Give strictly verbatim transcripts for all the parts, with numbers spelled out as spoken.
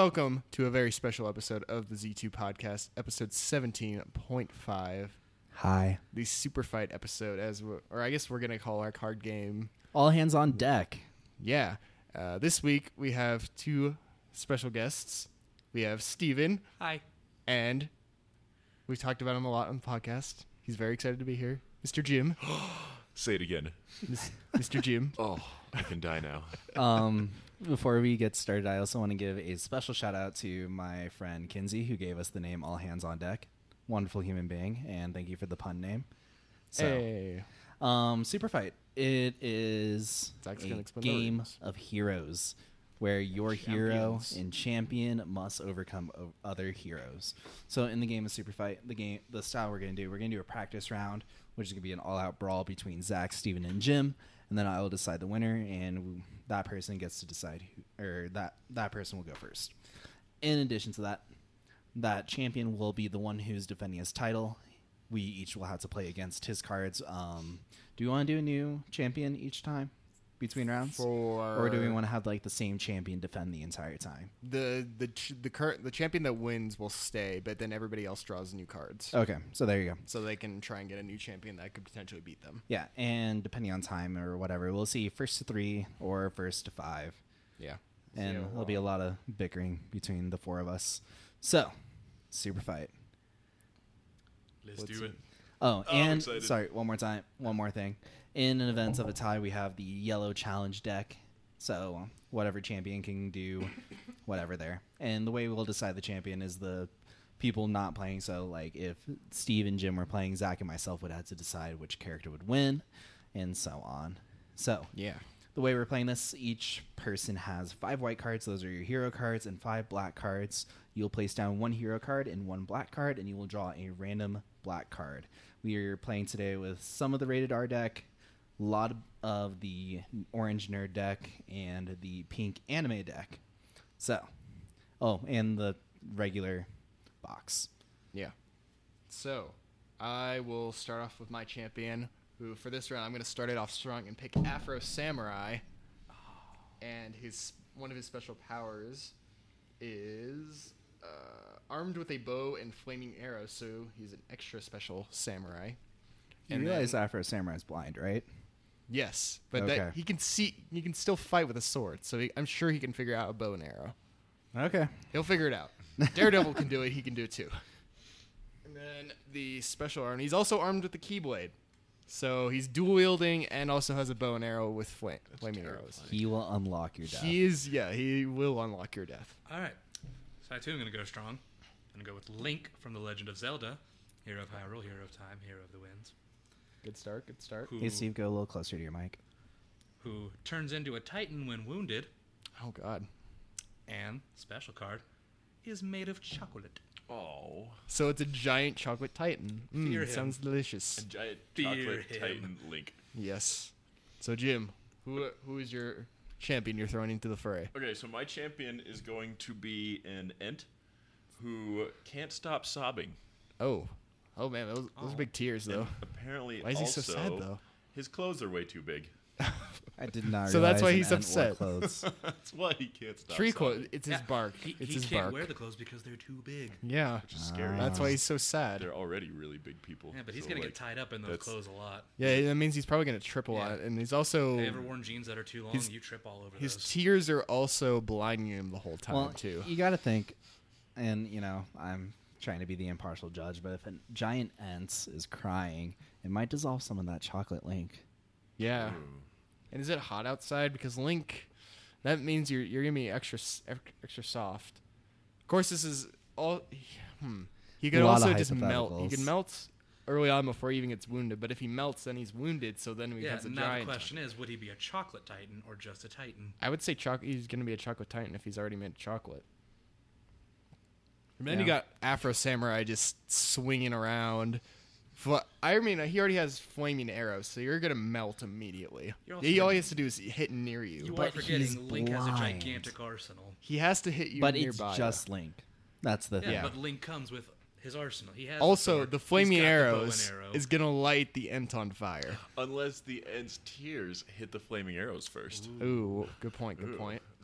welcome to a very special episode of the Z two Podcast, episode seventeen point five. Hi. The Super Fight episode, as we're, or I guess we're going to call our card game. All hands on deck. Yeah. Uh, this week, we have two special guests. We have Steven. Hi. And we've talked about him a lot on the podcast. He's very excited to be here. Mister Jim. Say it again. Mister Jim. Oh, I can die now. Um, before we get started, I also want to give a special shout out to my friend Kinsey, who gave us the name All Hands on Deck. Wonderful human being, and thank you for the pun name. So, Hey. um, Super Fight. It is Zach's a gonna explain the game rules. of heroes where your hero Champions. and champion must overcome o- other heroes. So in the game of Super Fight, the game, the style we're going to do, we're going to do a practice round, which is going to be an all-out brawl between Zach, Steven, and Jim, and then I will decide the winner, and w- that person gets to decide who, or that that person will go first. In addition to that, that champion will be the one who's defending his title. We each will have to play against his cards. Um, do you want to do a new champion each time between rounds? For Or do we want to have like the same champion defend the entire time? the the ch- the current the champion that wins will stay, but then everybody else draws new cards, Okay, so there you go. so they can try and get a new champion that could potentially beat them. Yeah, and depending on time or whatever, we'll see first to three or first to five. Yeah, And So, there'll be a lot of bickering between the four of us. So, Super Fight. Let's What's do it? it. Oh, I'm and excited. sorry, one more time, one more thing. In an event of a tie, we have the yellow challenge deck. So whatever champion can do, whatever there. And the way we'll decide the champion is the people not playing. So like if Steve and Jim were playing, Zach and myself would have to decide which character would win, and so on. So yeah. the way we're playing this, each person has five white cards. Those are your hero cards, and five black cards. You'll place down one hero card and one black card, and you will draw a random black card. We are playing today with some of the rated R deck, a lot of the orange nerd deck, and the pink anime deck. So, oh, and the regular box. Yeah. So, I will start off with my champion, who for this round I'm going to start it off strong and pick Afro Samurai. And his one of his special powers is uh, armed with a bow and flaming arrows, so he's an extra special samurai. You And realize then- Afro Samurai's blind, right? Yes, but Okay. that he can see. He can still fight with a sword, so he, I'm sure he can figure out a bow and arrow. Okay. He'll figure it out. Daredevil can do it. He can do it too. And then the special arm. He's also armed with the Keyblade. So he's dual wielding and also has a bow and arrow with flame, flaming arrows. He will unlock your death. He is, yeah, he will unlock your death. All right. So I too am going to go strong. I'm going to go with Link from The Legend of Zelda. Hero of Hyrule, Hero of Time, Hero of the Winds. Good start, good start. Who, Hey, Steve, go a little closer to your mic. who turns into a Titan when wounded. Oh, God. And, special card, is made of chocolate. Oh, So it's a giant chocolate titan. Mm, Fear him. sounds delicious. a giant Fear chocolate him. titan Link. Yes. So, Jim, who who is your champion you're throwing into the fray? Okay, so my champion is going to be an Ent who can't stop sobbing. Oh. Oh, man, those, those are Oh. big tears, though. And apparently, Why is he also, so sad, though? his clothes are way too big. I did not So that's realize why an he's Ent wore upset. Clothes. That's why he can't stop Tree sobbing. quote. It's his Yeah, bark. He, it's he his can't bark. wear the clothes because they're too big. Yeah. Which is scary. That's why he's so sad. They're already really big people. Yeah, but he's so, going to like, get tied up in those that's- clothes a lot. Yeah, that means he's probably going to trip a lot. Yeah. And he's also... Have you ever worn jeans that are too long? his- You trip all over His those. tears are also blinding him the whole time, Well, too. you got to think, and you know, I'm trying to be the impartial judge, but if a giant ant is crying, it might dissolve some of that chocolate Link. Yeah. Ooh. And is it hot outside? Because Link, that means you're you're gonna be extra s- ex- extra soft. Of course, this is all. Hmm. He could A lot of also just melt. He hypotheticals. can melt early on before he even gets wounded. But if he melts, then he's wounded. So then he Yeah, becomes a now the giant. question is, would he be a chocolate Titan or just a Titan? I would say choc- he's gonna be a chocolate titan if he's already made chocolate. And then you Yeah. got Afro Samurai just swinging around. Fl- I mean, he already has flaming arrows, so you're gonna melt immediately. You're also He all gonna- he has to do is hit near you. You But are forgetting he's Link has a blind. gigantic arsenal. He has to hit you But it's nearby. just Link. That's the Yeah, thing. Yeah. but Link comes with his arsenal. He has Also, sword. the He's flaming got the bow and arrows arrow. is gonna light the Ent on fire. Unless the Ent's tears hit the flaming arrows first. Ooh, good point. Good Ooh. point.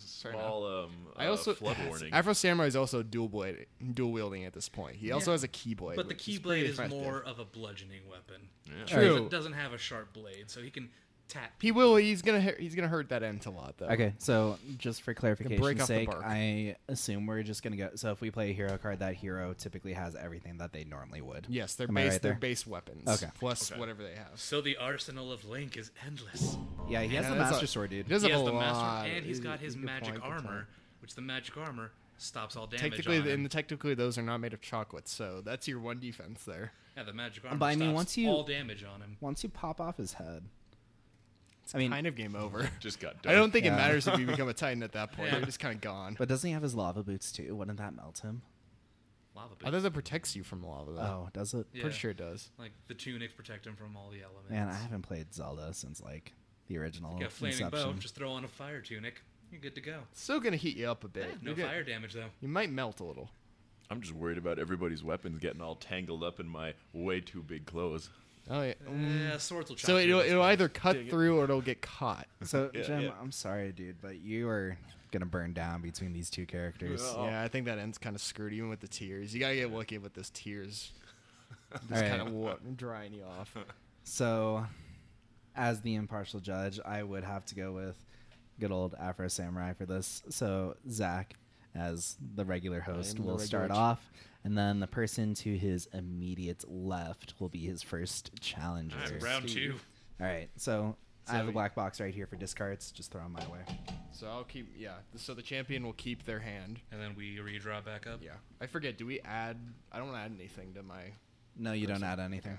small um, I uh, also flood warning. Afro Samurai is also dual blade, dual wielding at this point. He also Yeah. has a keyblade, But the which is keyblade pretty is effective. more of a bludgeoning weapon. Yeah. True. It doesn't have a sharp blade, so he can tap. He will. He's gonna. hu- He's gonna hurt that ent a lot though. Okay, so just for clarification's break off the sake, bark. I assume we're just gonna go. So if we play a hero card, that hero typically has everything that they normally would. Yes, they're Am I base. right They're there? base weapons. Okay. Plus Okay. whatever they have. So the arsenal of Link is endless. Yeah, he has Yeah, the that's Master a- Sword, dude. He does He have has a the lot. master, and he's got his Good magic point, good armor, point. which the magic armor stops all damage. Technically, on him. and technically, those are not made of chocolate, so that's your one defense there. yeah, the magic armor But I mean, stops once you- all damage on him. Once you pop off his head, It's I mean- kind of game over. Just got done. I don't think Yeah. it matters if you become a Titan at that point. Yeah. You're just kind of gone. but doesn't he have his lava boots too? Wouldn't that melt him? Lava I boots. thought that protects you from lava. Though. Oh, does it? Yeah. Pretty sure it does. Like the tunics protect him from all the elements. Man, I haven't played Zelda since like the original Get a flaming Inception. bow, just throw on a fire tunic. You're good to go. Still gonna heat you up a bit. Yeah, no You're gonna- fire damage though. You might melt a little. I'm just worried about everybody's weapons getting all tangled up in my way too big clothes. Oh yeah. Mm. Yeah, swords will chop So through it'll, this it'll stuff. either cut Dang it. through or it'll get caught. So Yeah, Jim, yeah. I'm sorry, dude, but you are gonna burn down between these two characters. Oh. Yeah, I think that end's kind of screwed, even with the tears. You gotta get lucky with this tears. Just Alright. kind of wa- drying you off. So, as the impartial judge, I would have to go with good old Afro Samurai for this. So, Zach, as the regular host, am the will start regular ch- off, and then the person to his immediate left will be his first challenger. All right, round two. All right, so, I have So- a black box right here for discards. Just throw them my way. So I'll keep. Yeah. So the champion will keep their hand. And then we redraw back up. Yeah. I forget. Do we add? I don't add anything to my. No, you don't Person. add anything.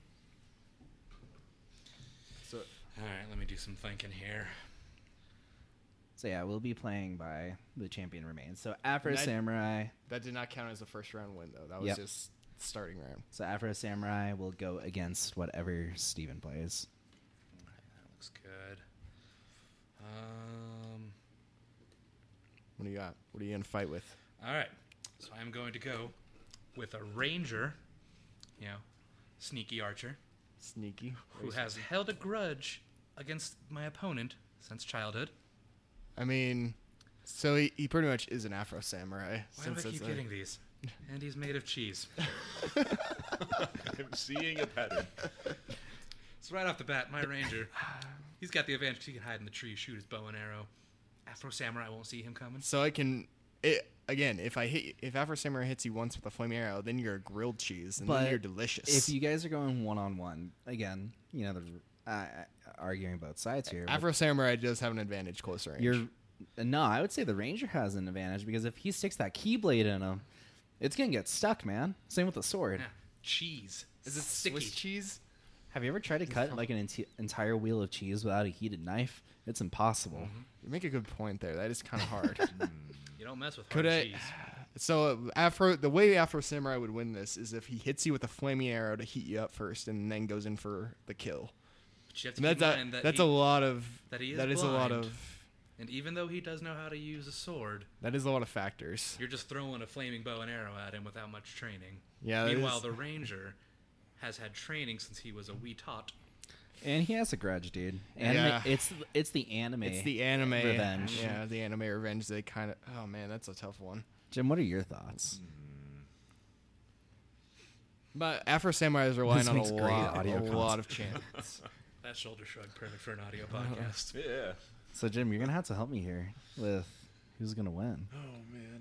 So All right, let me do some thinking here. So yeah, we'll be playing by the champion remains. So Afro That- Samurai. that did not count as a first round win, though. That was Yep. just starting round. So Afro Samurai will go against whatever Steven plays. All right, that looks good. Um, What do you got? What are you gonna fight with? all right, so I'm going to go with a ranger, you know, sneaky archer, Sneaky. who has held a grudge against my opponent since childhood. I mean, so he, he pretty much is an Afro samurai. Why do I since keep it's a- getting these? And he's made of cheese. I'm seeing a pattern. So right off the bat, my ranger, he's got the advantage. He can hide in the tree, shoot his bow and arrow. Afro samurai won't see him coming. So I can. It, again, if I hit, if Afro Samurai hits you once with a flaming arrow, then you're a grilled cheese, and But then you're delicious. If you guys are going one on one, again, you know, there's uh, arguing both sides here. but Afro Samurai does have an advantage close range. You're no, I would say the ranger has an advantage because if he sticks that keyblade in him, it's gonna get stuck, man. Same with the sword. Yeah, cheese. is it sticky? Swiss cheese? Have you ever tried to cut like an enti- entire wheel of cheese without a heated knife? It's impossible. Mm-hmm. You make a good point there. That is kind of hard. You don't mess with Could hard I? cheese. So uh, Afro, the way Afro Samurai would win this is if he hits you with a flaming arrow to heat you up first, and then goes in for the kill. But you have to And keep that's in a mind that that's he, a lot of that he is that is a lot blind. of And even though he does know how to use a sword, that is a lot of factors. you're just throwing a flaming bow and arrow at him without much training. Yeah. that Meanwhile, is- the ranger has had training since he was a wee tot. And he has a grudge, dude. Anime, Yeah. It's it's the anime. it's the anime revenge. Yeah, the anime revenge. They kind of. Oh man, that's a tough one. Jim, what are your thoughts? But Afro Samurai is relying This on a makes great lot, audio a content. lot of chance. That shoulder shrug, perfect for an audio podcast. Yeah. So Jim, you're gonna have to help me here with who's gonna win. Oh man.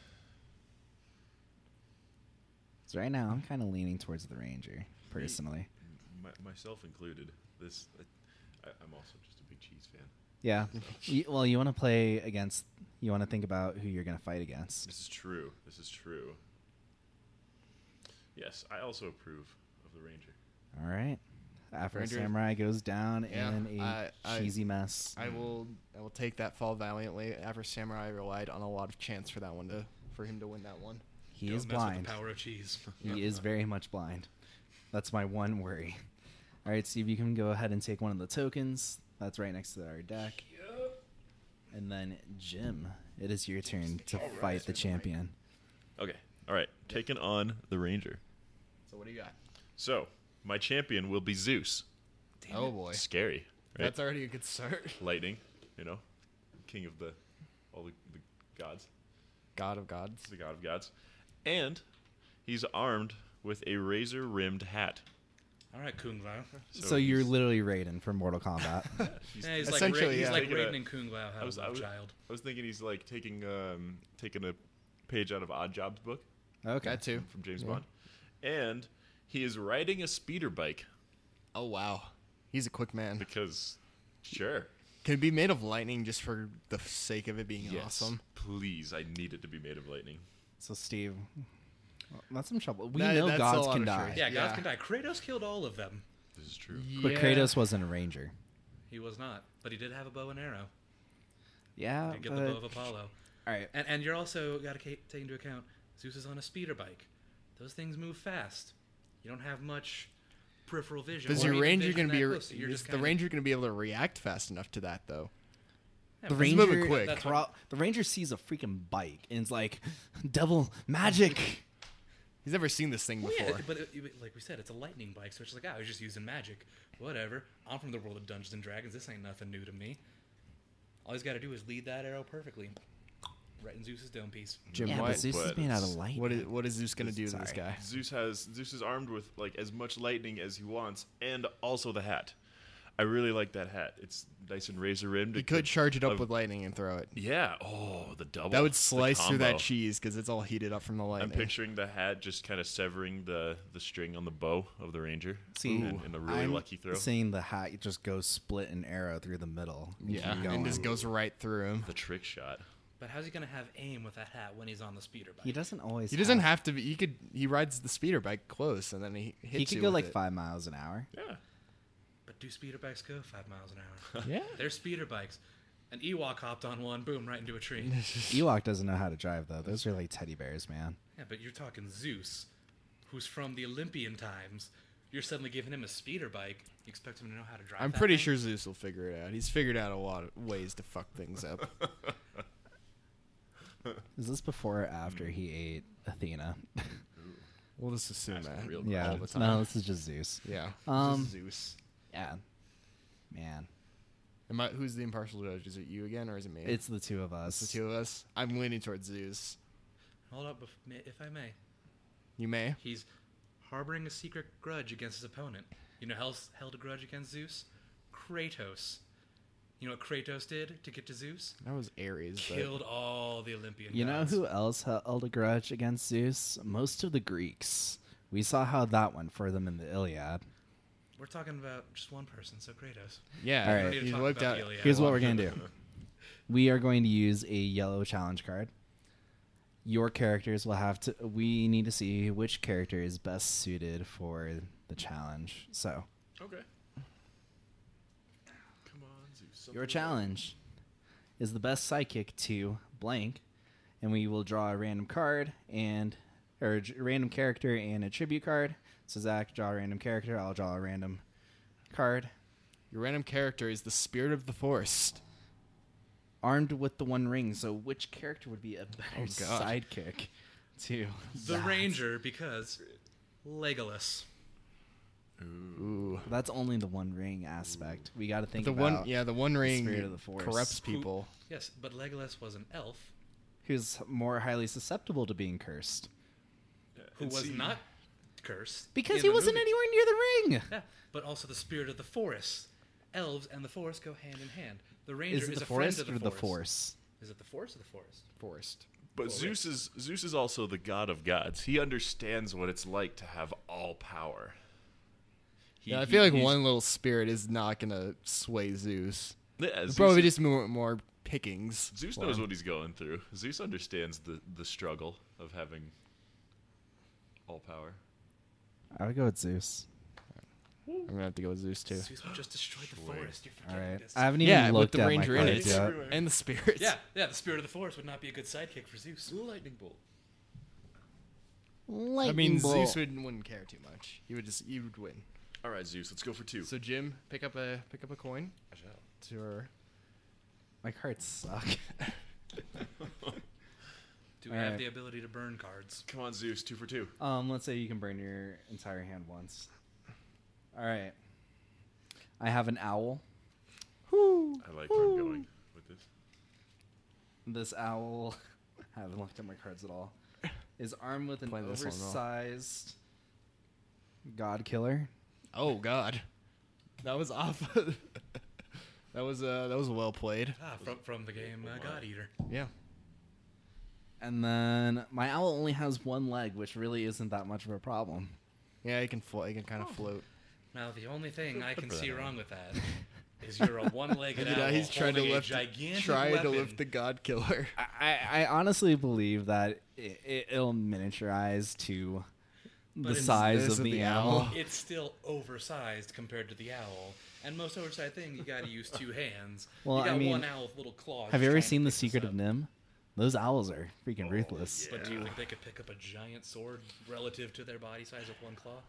So right now, I'm kind of leaning towards the ranger personally. My, myself included. This. I, I'm also just a big cheese fan. Yeah. you, well, you want to play against. You want to think about who you're gonna fight against. This is true. This is true. Yes, I also approve of the ranger. All right. Afro Ranger- Samurai goes down Yeah, in a I- I- cheesy mess. I will. I will take that fall valiantly. Afro Samurai relied on a lot of chance for that one to, for him to win that one. He Don't is mess blind. With the power of cheese. He is very much blind. That's my one worry. All right, Steve, you can go ahead and take one of the tokens. That's right next to our deck. And then Jim, it is your turn to All right. fight the champion. Okay. All right. Taking on the ranger. So what do you got? So my champion will be Zeus. Oh boy, Scary. Right? that's already a good start. Lightning. You know, king of the all the, the gods, God of gods. the god of gods, and he's armed with a razor-rimmed hat. All right, Kung Lao. So, you're he's- literally Raiden from Mortal Kombat. he's- Yeah, he's like, Essentially, Ra- he's yeah. like Taking a- Raiden and Kung Lao had I was- a I love was- child. I was thinking he's like taking um taking a page out of Odd Job's book Okay. That too. from James Yeah. Bond, and he is riding a speeder bike Oh wow, he's a quick man. because, sure, Could it be made of lightning just for the sake of it being yes, awesome? please, I need it to be made of lightning. So Steve, well, that's some trouble. We That- know that's a gods lot can of die, choice. Yeah, Yeah. gods can die. Kratos killed all of them. This is true. but Kratos wasn't a ranger. He was not, but he did have a bow and arrow. Yeah, He did get but the bow of Apollo. all right. And and you're also got to take into account Zeus is on a speeder bike. Those things move fast. You don't have much peripheral vision. Does or your even ranger vision gonna be? that A, close, so you're is just the kinda- ranger gonna be able to react fast enough to that though? Yeah, The but He's ranger, moving quick. That's pro- what- the ranger sees a freaking bike and it's like, devil magic. He's never seen this thing Well, before. yeah, but it, it- like we said, it's a lightning bike, so it's like, ah, I was just using magic. Whatever. I'm from the world of Dungeons and Dragons. This ain't nothing new to me. All he's got to do is lead that arrow perfectly, right in Zeus's dome piece. Jim, yeah, what, but Zeus is but made out of it's- light. what is what is Zeus gonna do to this Sorry. guy? Zeus has Zeus is armed with like as much lightning as he wants, and also the hat. I really like that hat. It's nice and razor rimmed. He could charge it up with lightning and throw it. Yeah. Oh, the double. That would the slice through combo. that cheese because it's all heated up from the I'm lightning. picturing the hat just kind of severing the, the string on the bow of the ranger. See, in, in a really I'm lucky throw. seeing the hat just goes split an arrow through the middle. and Yeah, keep and going. just goes right through him. The trick shot. But how's he gonna have aim with that hat when he's on the speeder bike? He doesn't always. He doesn't have to. Be, he could. He rides the speeder bike close, and then he hits He could you go with like it. five miles an hour. Yeah. But do speeder bikes go five miles an hour? Yeah. They're speeder bikes. An Ewok hopped on one, boom, right into a tree. Ewok doesn't know how to drive though. Those are like teddy bears, man. Yeah, but you're talking Zeus, who's from the Olympian times. You're suddenly giving him a speeder bike. You expect him to know how to drive? I'm that pretty thing? sure Zeus will figure it out. He's figured out a lot of ways to fuck things up. Is this before or after he ate Athena? We'll just assume Ask that. real yeah. all the time. No, this is just Zeus. Yeah. Um, This is Zeus. Yeah. Man, Am I, who's the impartial judge? Is it you again, or is it me? it's the two of us. It's the two of us. I'm leaning towards Zeus. Hold up, if, if I may. You may. He's harboring a secret grudge against his opponent. You know who else held a grudge against Zeus? Kratos. You know what Kratos did to get to Zeus? That was Ares. but- Killed all the Olympian You know gods. who else held a grudge against Zeus? Most of the Greeks. We saw how that went for them in the Iliad. We're talking about just one person, so Kratos. Yeah. All We don't right. need to He's talk wiped about out. the Iliad. Here's what we're going to do. We are going to use a yellow challenge card. Your characters will have to... We need to see which character is best suited for the challenge. So, Okay. Come on, Zeus. your something challenge is the best sidekick to blank. And we will draw a random card and... Or a j- random character and a tribute card. So, Zach, draw a random character. I'll draw a random card. Your random character is the spirit of the forest. Armed with the One Ring. So, which character would be a better Oh, God. sidekick to The that? Ranger, because Legolas. Ooh. That's only the One Ring aspect. We got to think The about one, yeah, the one ring Spirit of the Force. corrupts Who- people. Yes, but Legolas was an elf who's more highly susceptible to being cursed Yeah, who and was see- not cursed. because in he the wasn't movie. anywhere near the ring. Yeah, but also the spirit of the forest. Elves and the forest go hand in hand. The Ranger Is is, it the a friend forest of the or the forest. force? Is it the forest or the forest? Forest. But Well, Zeus is Zeus is also the god of gods. He understands what it's like to have all power. He- Yeah, I he- feel like he's- one little spirit is not gonna sway Zeus. Yeah, It'll Zeus probably is- just more, more pickings. Zeus for knows him. what he's going through. Zeus understands the, the struggle of having all power. I would go with Zeus. I'm gonna have to go with Zeus too. Zeus would just destroy the Sweet. forest. You're All forgetting right. this. I haven't Yeah, even with looked the at ranger my in cards it, yet. everywhere. and the spirits. yeah, yeah. The spirit of the forest would not be a good sidekick for Zeus. Lightning bolt. I Lightning mean, bolt. Zeus wouldn't, wouldn't care too much. He would just he would win. All right, Zeus. Let's go for two. So Jim, pick up a pick up a coin. To our, My cards suck. Do we All have right. the ability to burn cards? Come on, Zeus. Two for two. um, let's say you can burn your entire hand once. All right. I have an owl. I like where I'm going with this. this owl, I haven't looked at my cards at all, is armed with an Playing this one, though. oversized god killer. Oh God, that was off. that was uh, that was well played. Ah, from from the game uh, God Eater. Yeah. And then my owl only has one leg, which really isn't that much of a problem. Yeah, he can float. He can kind of float. Now the only thing I can for see that. wrong with that is you're a one-legged You know, owl he's trying to holding a lift, gigantic trying to weapon. lift the God Killer. I, I honestly believe that it, it, it'll miniaturize to But the it's- size this of is the, the owl. owl. It's still oversized compared to the owl. And most oversized thing, you got to use two hands. Well, you got I mean, one owl with little claws. Have you just ever trying to seen The pick this Secret of up. Nim? Those owls are freaking ruthless. But do you Yeah. think they could pick up a giant sword relative to their body size with one claw?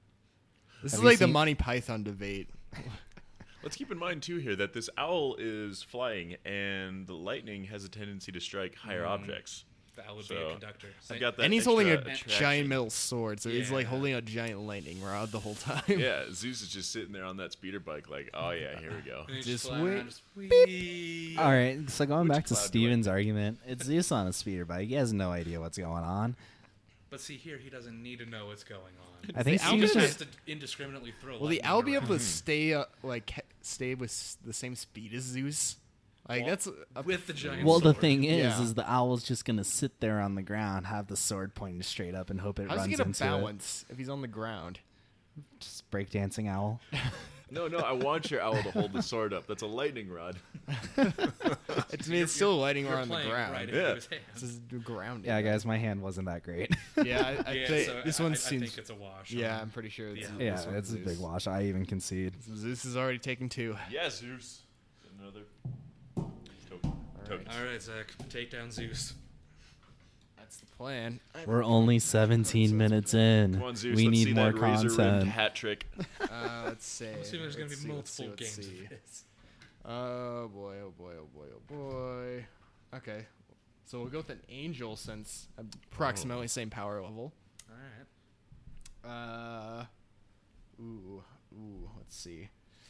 This Have is you like the seen- Monty Python debate. Let's keep in mind too here that this owl is flying, and the lightning has a tendency to strike higher Mm. objects. That would be So, a conductor. I've got that. And he's holding a extra attraction. giant metal sword, so he's like Yeah. holding a giant lightning rod the whole time. Yeah, Zeus is just sitting there on that speeder bike, like, oh yeah, here we go. And he's Just flying wait- around, just whee. All right, so going Which back to cloud do I Steven's argument, it's Zeus on a speeder bike. He has no idea what's going on. But see here, he doesn't need to know what's going on. I think The owl He Zeus just just- has to indiscriminately throw. Will the lightning owl be around. able to stay uh, like he- stay with s- the same speed as Zeus? Like Well, that's a, with the giant Well, the sword. thing is, Yeah. is the owl's just gonna sit there on the ground, have the sword pointed straight up, and hope it how's runs he gonna into balance if he's on the ground? it. Just breakdancing owl. No, no, I want your owl to hold the sword up. That's a lightning rod. It's, I mean, it's still lighting You're her on the playing ground. right into Yeah. his hand. This is grounding. Yeah, guys, my hand wasn't that great. Yeah, I, I Yeah, think so this I, one I, seems. I think it's a wash. yeah, Um, I'm pretty sure. It's, Yeah. this Yeah, one's it's a big Zeus. wash. I even concede. Zeus is already taking two. Yes, Zeus. Another token. Token. All right, Zach, take down Zeus. That's the plan. We're only seventeen minutes in. Come on, Zeus. We let's need see more that razor-rimmed content. hat trick. Uh, let's see. I'm assuming there's going to Let's be see, let's see, multiple let's games see. of this. Oh boy, oh boy, oh boy, oh boy. Okay. So we'll go with an angel since approximately same power level. All right. Uh, ooh, ooh. Let's see.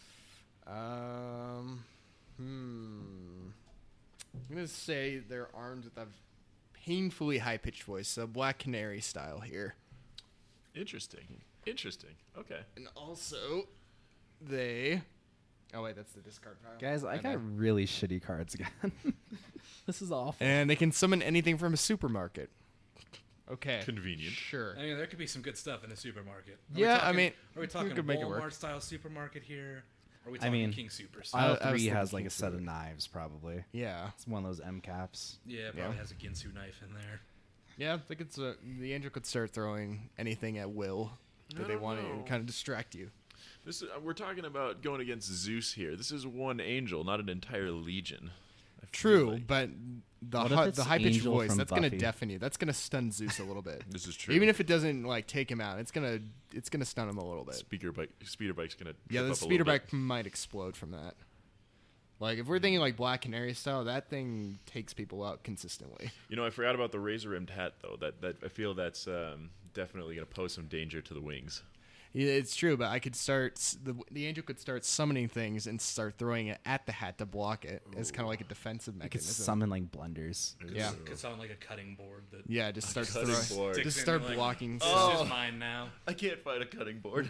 Um, hmm. I'm gonna say they're armed with a painfully high-pitched voice, so Black Canary style here, Interesting. Interesting. Okay. and also they. Oh wait, that's the discard pile. Guys, I My got bad. really shitty cards again. This is awful. And they can summon anything from a supermarket. Okay. Convenient. Sure. I mean, there could be some good stuff in a supermarket. Are Yeah, we I talking, mean, are we we talking could make it work. Walmart style supermarket here? Or are we I talking mean, King Supers? I- Aisle I was three thinking has like King a set of Fruit. knives, probably. Yeah. It's one of those M caps. yeah, it Yeah. probably has a Ginsu knife in there. Yeah, I think it's a, the angel could start throwing anything at will that I they don't want know. to kind of distract you. This is, uh, we're talking about going against Zeus here. This is one angel, not an entire legion. I feel True, like. but the What if hu- it's the high pitched Angel voice from that's gonna Buffy? deafen you. That's gonna stun Zeus a little bit. This is true. Even if it doesn't like take him out, it's gonna it's gonna stun him a little bit. speaker bike, speeder bike's gonna. Yeah, trip the up a speeder little bit. bike might explode from that. Like if we're thinking like Black Canary style, that thing takes people out consistently. You know, I forgot about the razor rimmed hat though. That that I feel that's um, definitely gonna pose some danger to the wings. Yeah, it's true, but I could start s- the the angel could start summoning things and start throwing it at the hat to block it. It's kind of like a defensive You could mechanism. summon like blenders. Yeah. Could sound like a cutting board that Yeah, just start cutting throwing, board. just sticks in start like, blocking. This stuff. Oh. is mine now. I can't fight a cutting board.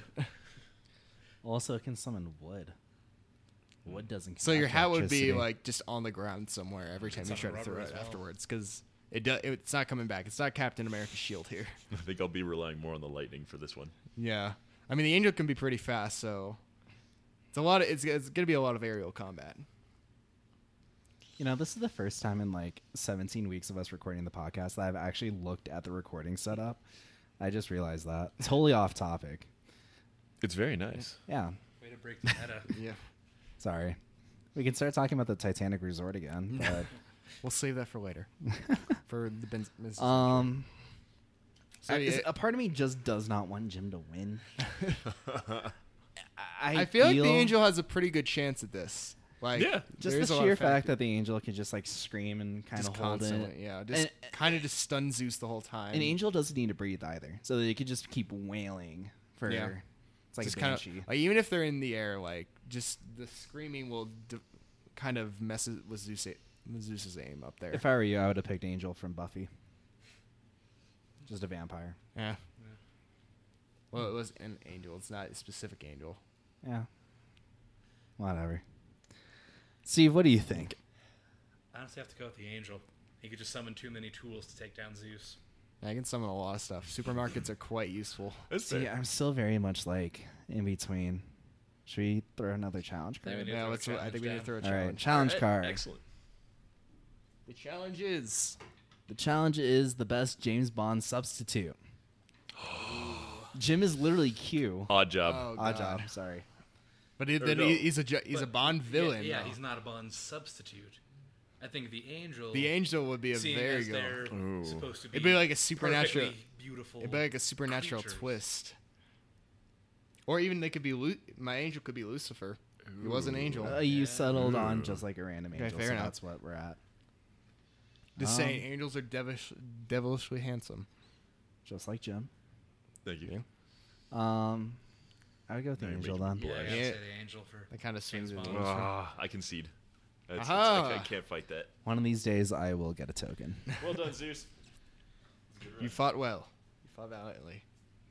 Also, it can summon wood. Wood doesn't. So your conduct hat would be electricity. like just on the ground somewhere every time you try summon to throw rubber it as well. afterwards, because it do, it's not coming back. It's not Captain America's shield here. I think I'll be relying more on the lightning for this one. Yeah, I mean the angel can be pretty fast, so it's a lot of it's, it's gonna be a lot of aerial combat. You know, this is the first time in like seventeen weeks of us recording the podcast that I've actually looked at the recording setup. I just realized that. Totally off topic. It's very nice. Yeah. Way to break the meta. Yeah, Sorry. We can start talking about the Titanic Resort again. But, we'll save that for later for the ben- Miz- um, So, I- yeah, a part of me just does not want Jim to win. I, I feel like the angel has a pretty good chance at this. Like, Yeah. just there's the a lot sheer of fact that the angel can just like scream and kind just of hold constantly, it. yeah, just And- kind of just stun Zeus the whole time. An angel doesn't need to breathe either, so they could just keep wailing for. Yeah. It's like just a kind banshee. of like even if they're in the air, like just the screaming will d- kind of messes with Zeus Zeus's aim up there. If I were you, I would have picked Angel from Buffy. Just a vampire. Yeah. Well, it was an angel. It's not a specific angel. Yeah. Whatever. Steve, what do you think? I honestly have to go with the Angel. He could just summon too many tools to take down Zeus. I can summon a lot of stuff. Supermarkets are quite useful. That's See, fair. I'm still very much like in between. Should we throw another challenge Yeah, we card? need to Yeah, throw a let's. I challenge think we need to down. throw a All right, challenge. challenge Alright, card. Excellent. The challenge is The challenge is the best James Bond substitute. Jim is literally Q. Odd job. oh, Odd God. job. Sorry. But he, Or then no. he, he's a ju- he's a But- Bond yeah, villain. Yeah, though. he's not a Bond substitute. I think the Angel. The angel would be a seeing very as good. they're Ooh. supposed to be. It'd be like a supernatural. perfectly beautiful. It'd be like a supernatural creatures. twist. Or even they could be. Lu- my angel could be Lucifer. He was an angel. Uh, you settled on Ooh. just like a random Okay, angel, fair so enough. that's what we're at. Just Um, saying, angels are devilish, devilishly handsome. Just like Jim. Thank you. Um, I would go with the Now you're angel making then. me Yeah, I blush. gotta Yeah. say the Angel for. That kind of swings James it. Bond. Ah, I concede. That's, Aha. it's- I, I can't fight that. One of these days, I will get a token. Well done, Zeus. You fought well. You fought valiantly.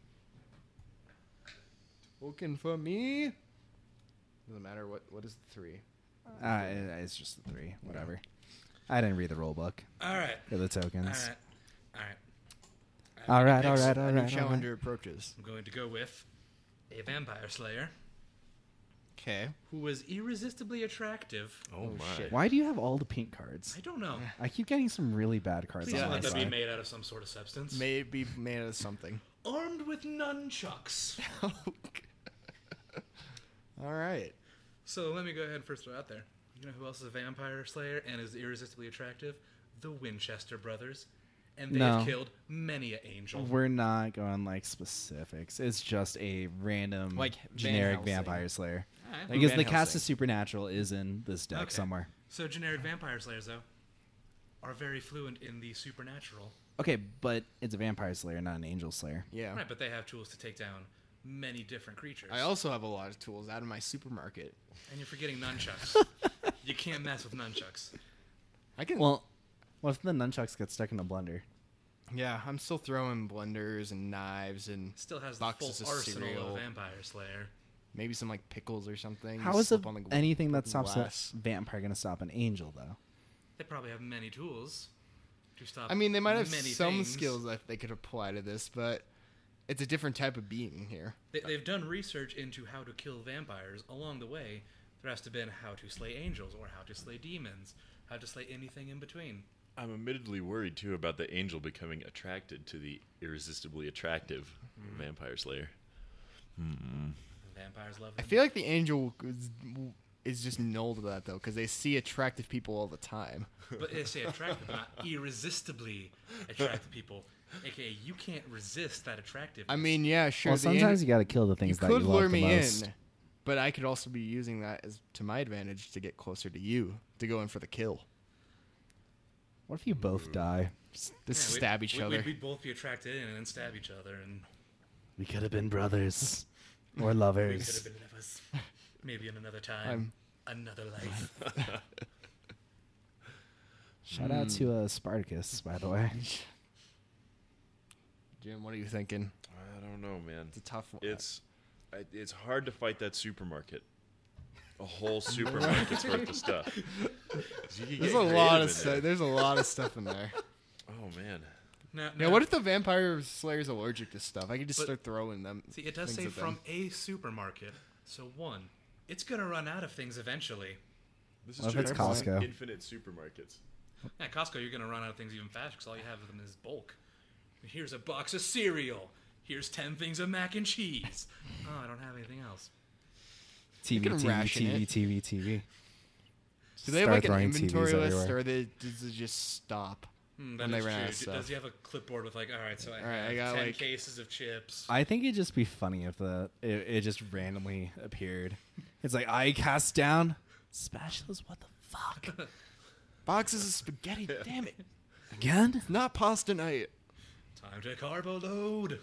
Token for me. Doesn't matter what. What is the three? Uh, it- it's just the three. Whatever. I didn't read the rule book All right. for the All tokens. right. All right. All right, all Next, right, all A right. new all right. challenger approaches. I'm going to go with a vampire slayer Okay. who was irresistibly attractive. Oh, Oh, my. shit. Why do you have all the pink cards? I don't know. I keep getting some really bad cards Please on my let them be side. made out of some sort of substance. May it be made out of something. Armed with nunchucks. All right. So let me go ahead and first throw out there. You know who else is a vampire slayer and is irresistibly attractive? The Winchester brothers. And they No. have killed many an angel. We're not going like specifics. It's just a random, Like Van generic Helsing. vampire slayer. Alright. Like Because Van the cast Helsing. of Supernatural is in this deck Okay. somewhere. So generic vampire slayers, though, are very fluent in the supernatural. Okay, but it's a vampire slayer, not an angel slayer. Yeah. Right, but they have tools to take down many different creatures. I also have a lot of tools out of my supermarket. And you're forgetting nunchucks. You can't mess with nunchucks. I can. Well, what if the nunchucks get stuck in a blender? yeah, I'm still throwing blenders and knives and Still has the boxes full of arsenal cereal. of a vampire slayer. Maybe some like pickles or something. How Just is slip a, on the gl- anything that stops a glass. vampire going to stop an angel, though? They probably have many tools to stop. I mean, they might have many some things. skills that they could apply to this, but it's a different type of being here. They, they've done research into how to kill vampires. Along the way, there has to been how to slay angels or how to slay demons, how to slay anything in between. I'm admittedly worried, too, about the angel becoming attracted to the irresistibly attractive vampire slayer. Hmm. Vampires love I them. feel like the angel is, is just null to that though, because they see attractive people all the time. But they say attractive, but not irresistibly attractive people. A K A, you can't resist that attractiveness. I mean, yeah, sure. well, the sometimes ang- you got to kill the you things that could you lure love the me most. in, but I could also be using that as to my advantage to get closer to you, to go in for the kill. What if you both die? Just, Yeah, just we'd- stab each we'd, other. We'd, we'd both be attracted in and then stab each other, and We could have been brothers or we could lovers. have been lovers. Maybe in another time, I'm- another life. Shout out to uh, Spartacus, by the way. Jim, what are you thinking? I don't know, man. It's a tough one. It's I, it's hard to fight that supermarket. A whole supermarket's worth of stuff. 'Cause you can There's get a lot creative of in stuff. there. There's a lot of stuff in there. Oh man. Now, Yeah, now- what if the vampire slayer's allergic to stuff? I could just But- start throwing them. See, it does things say at them. from a supermarket. So one, it's gonna run out of things eventually. This What if true it's for Costco? Infinite supermarkets. At Costco, you're gonna run out of things even faster because all you have of them is bulk. Here's a box of cereal. Here's ten things of mac and cheese. Oh, I don't have anything else. T V, can T V, ration T V, it. T V, T V. Do they have Start like an throwing T Vs inventory list, everywhere. or they, does it just stop? Hmm, When that they is ran out true. of D- stuff. Does he have a clipboard with like, all right, so I All right, have I got, ten like- cases of chips. I think it'd just be funny if the it, it just randomly appeared. It's like I cast down spatulas. What the fuck? Boxes of spaghetti. Damn it! Again? Not pasta night. Time to carbo load.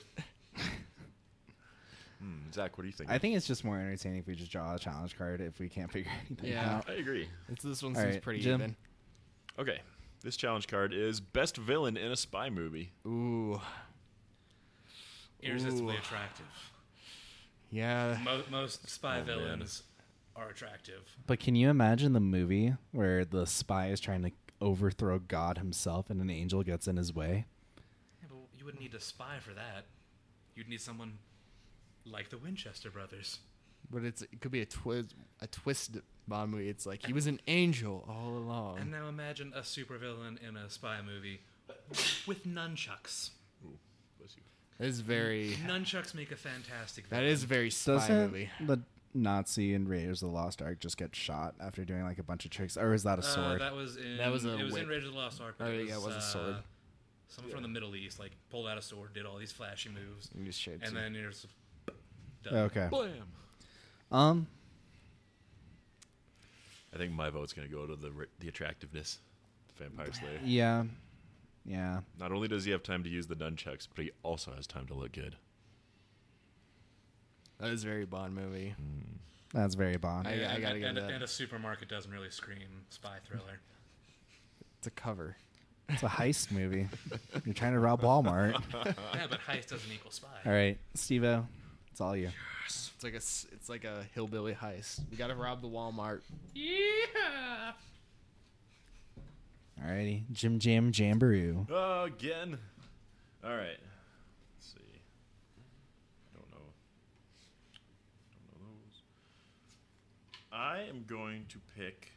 Hmm, Zach, what do you think? I think it's just more entertaining if we just draw a challenge card if we can't figure anything Yeah. out. I agree. It's, this one All seems right, pretty Jim. even. Okay, this challenge card is best villain in a spy movie. Ooh. Irresistibly Ooh. attractive. Yeah. Mo- most spy Oh, man. villains are attractive. But can you imagine the movie where the spy is trying to overthrow God himself and an angel gets in his way? Yeah, but you wouldn't need a spy for that. You'd need someone like the Winchester brothers. But it's it could be a twist a twist Bond movie. It's like he was an angel all along. And now imagine a supervillain in a spy movie with nunchucks. Ooh, bless you. That is very Nunchucks make a fantastic that villain. is a very spy Doesn't movie. the Nazi in Raiders of the Lost Ark just get shot after doing like a bunch of tricks? Or is that a Uh, sword? that was in. That was a it was in whip. Raiders of the Lost Ark. Oh, but yeah, it was a uh, sword. Someone from the Middle East like pulled out a sword, did all these flashy moves, You just shaped and it. then you're just done. Okay. Blam. Um, I think my vote's going to go to the ri- the attractiveness. Vampire Slayer. yeah. Yeah. Not only does he have time to use the nunchucks, but he also has time to look good. That is a very Bond movie. That's very Bond. I- And, I gotta and, give and, that. and a supermarket doesn't really scream spy thriller. It's a cover. It's a heist movie. You're trying to rob Walmart. Yeah, but heist doesn't equal spy. All right, Steve-O, it's all you. It's like a s- it's like a hillbilly heist. We gotta rob the Walmart. Yeah. Alrighty, Jim Jam Jamboree. Oh, again. All right. Let's see. I don't know. Don't know those. I am going to pick.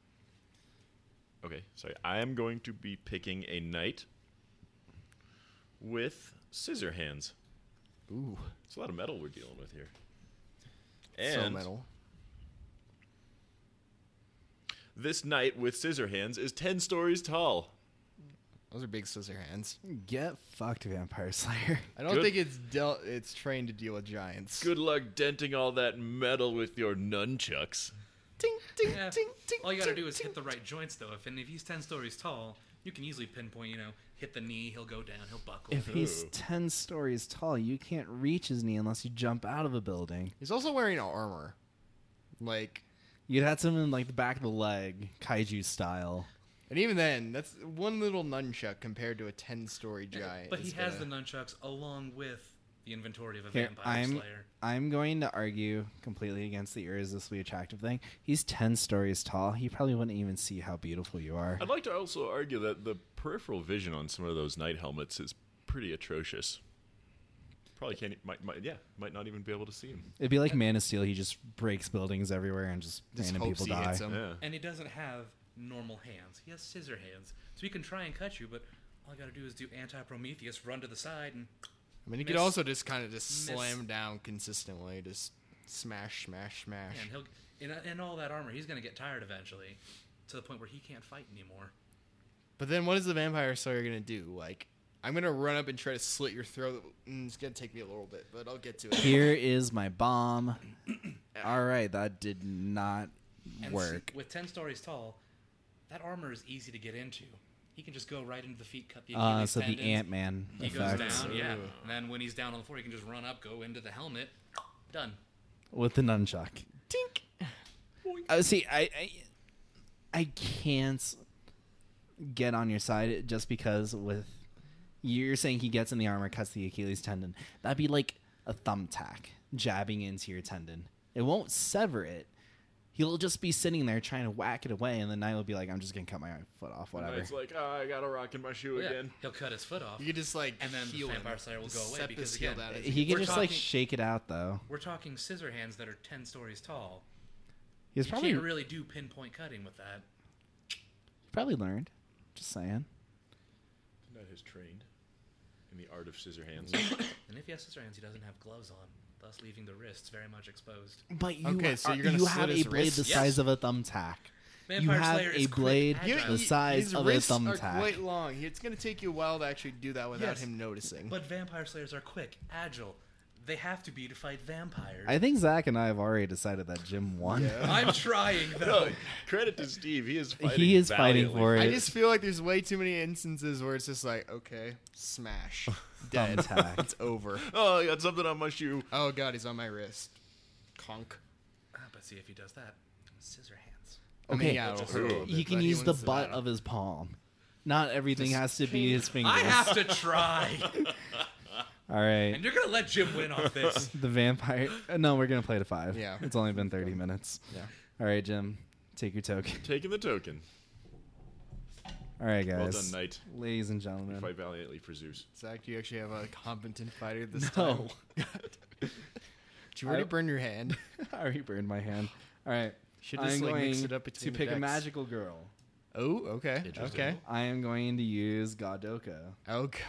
Okay, sorry. I am going to be picking a knight with scissor hands. Ooh, It's a lot of metal we're dealing with here. so And metal. this knight with scissor hands is ten stories tall. Those are big scissor hands. Get fucked, Vampire Slayer. I don't Good. think it's dealt. It's trained to deal with giants. Good luck denting all that metal with your nunchucks. Ting, ting, Yeah. ting, ting, All you gotta ting, do is ting. hit the right joints, though. If and if he's ten stories tall, you can easily pinpoint. You know, hit the knee, he'll go down, he'll buckle. If he's Ooh. ten stories tall, you can't reach his knee unless you jump out of a building. He's also wearing armor. Like, You'd have something in like the back of the leg, kaiju style. and even then, that's one little nunchuck compared to a ten-story giant. But he is has the gonna- nunchucks along with the inventory of a Here, vampire I'm slayer. I'm going to argue completely against the irresistibly attractive thing. He's ten stories tall. He probably wouldn't even see how beautiful you are. I'd like to also argue that the peripheral vision on some of those knight helmets is pretty atrocious. Probably can't, e- might, might, yeah, might not even be able to see him. It'd be like Man of Steel. He just breaks buildings everywhere and just, Just random hopes people he die. hits him. Yeah. And he doesn't have normal hands. He has scissor hands. So he can try and cut you, but all you gotta do is do anti-Prometheus, run to the side, and I mean, he could Miss- also just kind of just miss- slam down consistently, just smash, smash, smash. and he'll in, in all that armor, he's gonna get tired eventually, to the point where he can't fight anymore. But then, what is the Vampire Slayer gonna do? Like, I'm gonna run up and try to slit your throat. Mm, it's gonna take me a little bit, but I'll get to it. Here is my bomb. All right, that did not And work. s- with ten stories tall, that armor is easy to get into. He can just go right into the feet, cut the Uh, Achilles so the tendons. Ant Man He effect goes down, yeah. Ooh. And then when he's down on the floor, he can just run up, go into the helmet, done. with the nunchuck. Tink. Uh, see, I, I, I can't get on your side just because with you're saying he gets in the armor, cuts the Achilles tendon. That'd be like a thumbtack jabbing into your tendon. It won't sever it. He'll just be sitting there trying to whack it away, and the knight will be like, "I'm just gonna cut my foot off, whatever." It's like, oh, I got a rock in my shoe Yeah, again. he'll cut his foot off. You could just like And then the heal Vampire him. Slayer will Just go away step because, his heel again, down as He can We're just like talking- shake it out though. We're talking scissor hands that are ten stories tall. He's You probably can't really do pinpoint cutting with that. probably learned. Just saying. That is trained in the art of scissor hands. And if he has scissor hands, he doesn't have gloves on, thus leaving the wrists very much exposed. But you, Okay, so are- you're gonna you slit have a his blade the wrists? size Yes. of a thumbtack. Vampire you have Slayer a is quick, blade agile. the size his of a wrists are thumbtack. quite long. It's gonna take you a while to actually do that without Yes, him noticing. But vampire slayers are quick, agile. They have to be to fight vampires. I think Zach and I have already decided that Jim won. Yeah. I'm trying though. No, credit to Steve. He is fighting He is fighting valiantly. for it. I just feel like there's way too many instances where it's just like, okay, smash, dead, Thumbtack. it's over. Oh, I got something on my shoe. Oh god, he's on my wrist. Conk. Ah, but see if he does that, scissor hands. I mean, Okay. yeah, it'll Just hurt a a little little He bit, can but use the wins butt battle. of his palm. Not everything has to be his fingers. I have to try. All right. And you're gonna let Jim win off this. The vampire. uh, No, we're gonna play to five. Yeah. It's only been thirty minutes. Yeah. All right, Jim. Take your token. Taking the token. All right, guys. Well done, knight. Ladies and gentlemen. Fight valiantly for Zeus. Zach, do you actually have a competent fighter this No. time? Did you already I- burn your hand? I already burned my hand. All right. Should I'm just like going mix it up to between the pick a decks. magical girl. Oh, okay. Interesting. Okay. I am going to use Godoka. Oh god.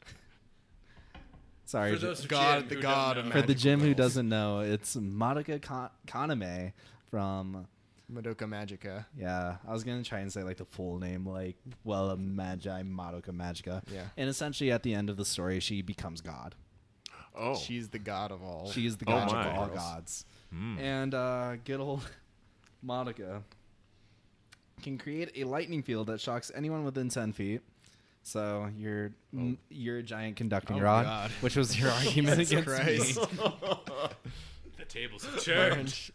Sorry, For Jim. those God- Jim the who god don't of know. For the magical Jim who girls. doesn't know, it's Madoka Ka- Kaname from. Madoka Magica. Yeah, I was gonna try and say like the full name, like well, Magi Madoka Magica. Yeah. And essentially, at the end of the story, she becomes God. Oh. She's the god of all. She is the Oh god my. of all Girls. gods. Hmm. And uh, good old Madoka can create a lightning field that shocks anyone within ten feet. So you're m you're a giant conducting Oh, rod, God. which was your argument Jesus against Christ. me. The tables have turned. Burned.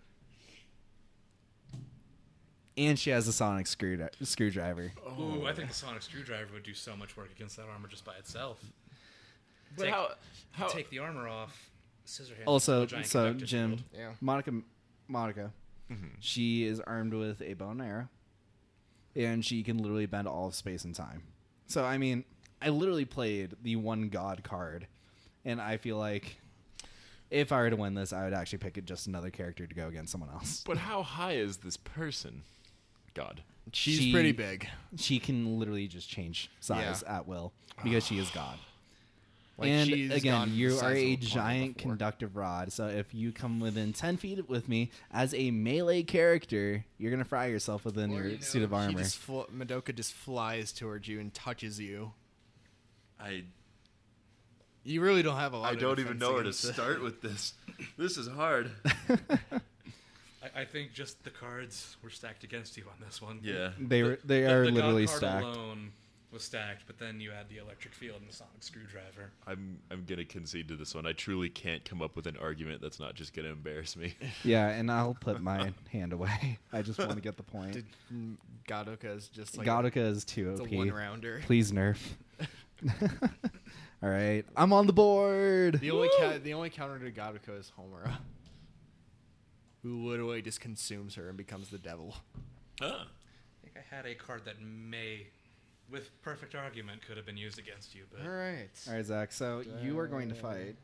And she has a sonic screw screwdriver. Ooh, I think the sonic screwdriver would do so much work against that armor just by itself. But take, how? How? take the armor off. Scissor hand. Also, a giant so conductor Jim, field. Yeah. Monica, Monica, Mm-hmm. she is armed with a bow and arrow, and she can literally bend all of space and time. So I mean, I literally played the one god card, and I feel like if I were to win this, I would actually pick just another character to go against someone else. But how high is this person? God. She's She- pretty big. She can literally just change size at will because she is God. Like, and she's gone again, the you size are of a planet giant before. conductive rod. So if you come within ten feet with me as a melee character, you're gonna fry yourself within Or, your you know, suit of she armor. just fl- Madoka just flies towards you and touches you. I You really don't have a lot I of don't even defense know where to against it. start with this. This is hard. I, I think just the cards were stacked against you on this one. Yeah. They were they The- are the God literally card stacked. alone was stacked, but then you add the electric field and the sonic screwdriver. I'm I'm gonna concede to this one. I truly can't come up with an argument that's not just gonna embarrass me. Yeah, and I'll put my hand away. I just want to get the point. Did, mm, Godoka is just like Godoka is too it's O a P. one rounder. Please nerf. All right, I'm on the board. The only ca- the only counter to Godoka is Homura, who literally just consumes her and becomes the devil. Ah. I think I had a card that may, with perfect argument, could have been used against you, but All right. All right, Zach. So you are going to fight.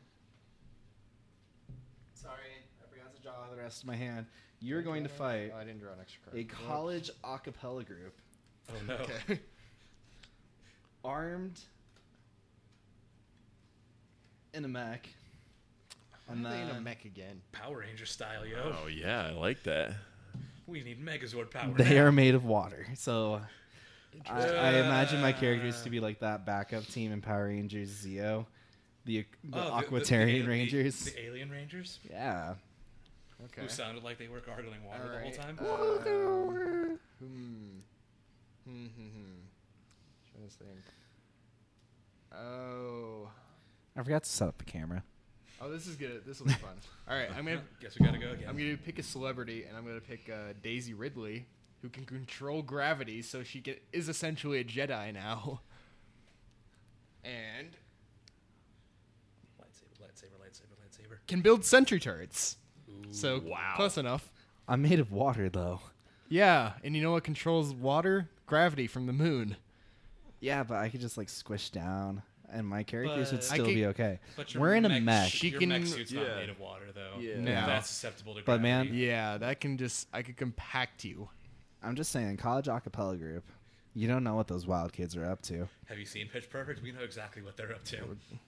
Sorry, I forgot to draw the rest of my hand. You're going to fight Oh, I didn't draw an extra card. a college a cappella group oh no. Okay. armed in a mech. I'm And in a then mech again. Power Ranger style, yo. Oh yeah, I like that. We need Megazord power. they now. are made of water. So I, I imagine my characters Uh. to be like that backup team in Power Rangers Zeo, the, the Oh, Aquatarian the- Rangers. The, the Alien Rangers? Yeah. Okay. Who sounded like they were gargling water the whole Alright, time? um, hmm. Hmm. Hmm. Hmm. Trying to think. Oh. I forgot to set up the camera. Oh, this is good. This will be fun. All right, I'm gonna Guess we gotta go again. I'm gonna pick a celebrity, and I'm gonna pick uh, Daisy Ridley, who can control gravity, so she get, is essentially a Jedi now. And Lightsaber, lightsaber, lightsaber, lightsaber. can build sentry turrets. Ooh. So Wow. close enough. I'm made of water, though. Yeah, and you know what controls water? Gravity from the moon. Yeah, but I could just like squish down, and my characters would But- I still can- be okay. But your We're in a mech, mech. She your can- mech suit's not Yeah. made of water, though. Yeah. No. That's susceptible to But, man- gravity. Yeah, that can just I could compact you. I'm just saying, college a cappella group. You don't know what those wild kids are up to. Have you seen Pitch Perfect? We know exactly what they're up to.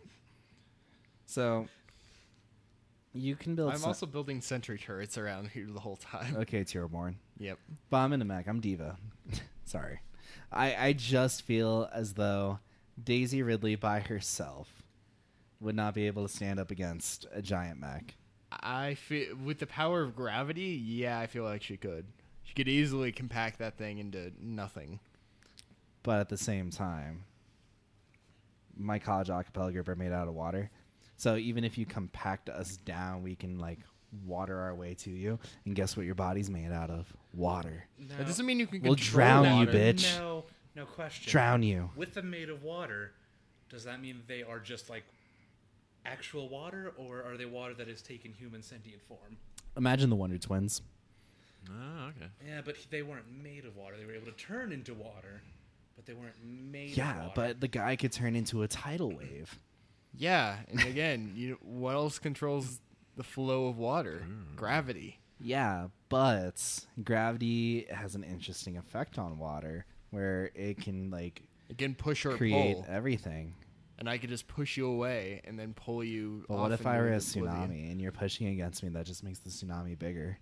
So you can build. I'm some- also building sentry turrets around here the whole time. okay, Tierborn. Yep. But I'm in a mech. I'm Diva. Sorry. I, I just feel as though Daisy Ridley by herself would not be able to stand up against a giant mech. I feel with the power of gravity, yeah, I feel like she could. She could easily compact that thing into nothing. But at the same time, my college a cappella group are made out of water. So even if you compact us down, we can like water our way to you. And guess what your body's made out of? Water. No, That doesn't mean you can We'll control drown you, water. bitch. No, no question. Drown you. With them made of water, does that mean they are just like actual water, or are they water that has taken human sentient form? Imagine the Wonder Twins. Oh, okay. Yeah, but they weren't made of water. They were able to turn into water, but they weren't made of Yeah, water. but the guy could turn into a tidal wave. Yeah, and again, you what else controls the flow of water? Gravity. Yeah, but gravity has an interesting effect on water where it can like It can push or create pull, everything. and I could just push you away and then pull you. But off what if into I were a oblivion. tsunami and you're pushing against me? That just makes the tsunami bigger.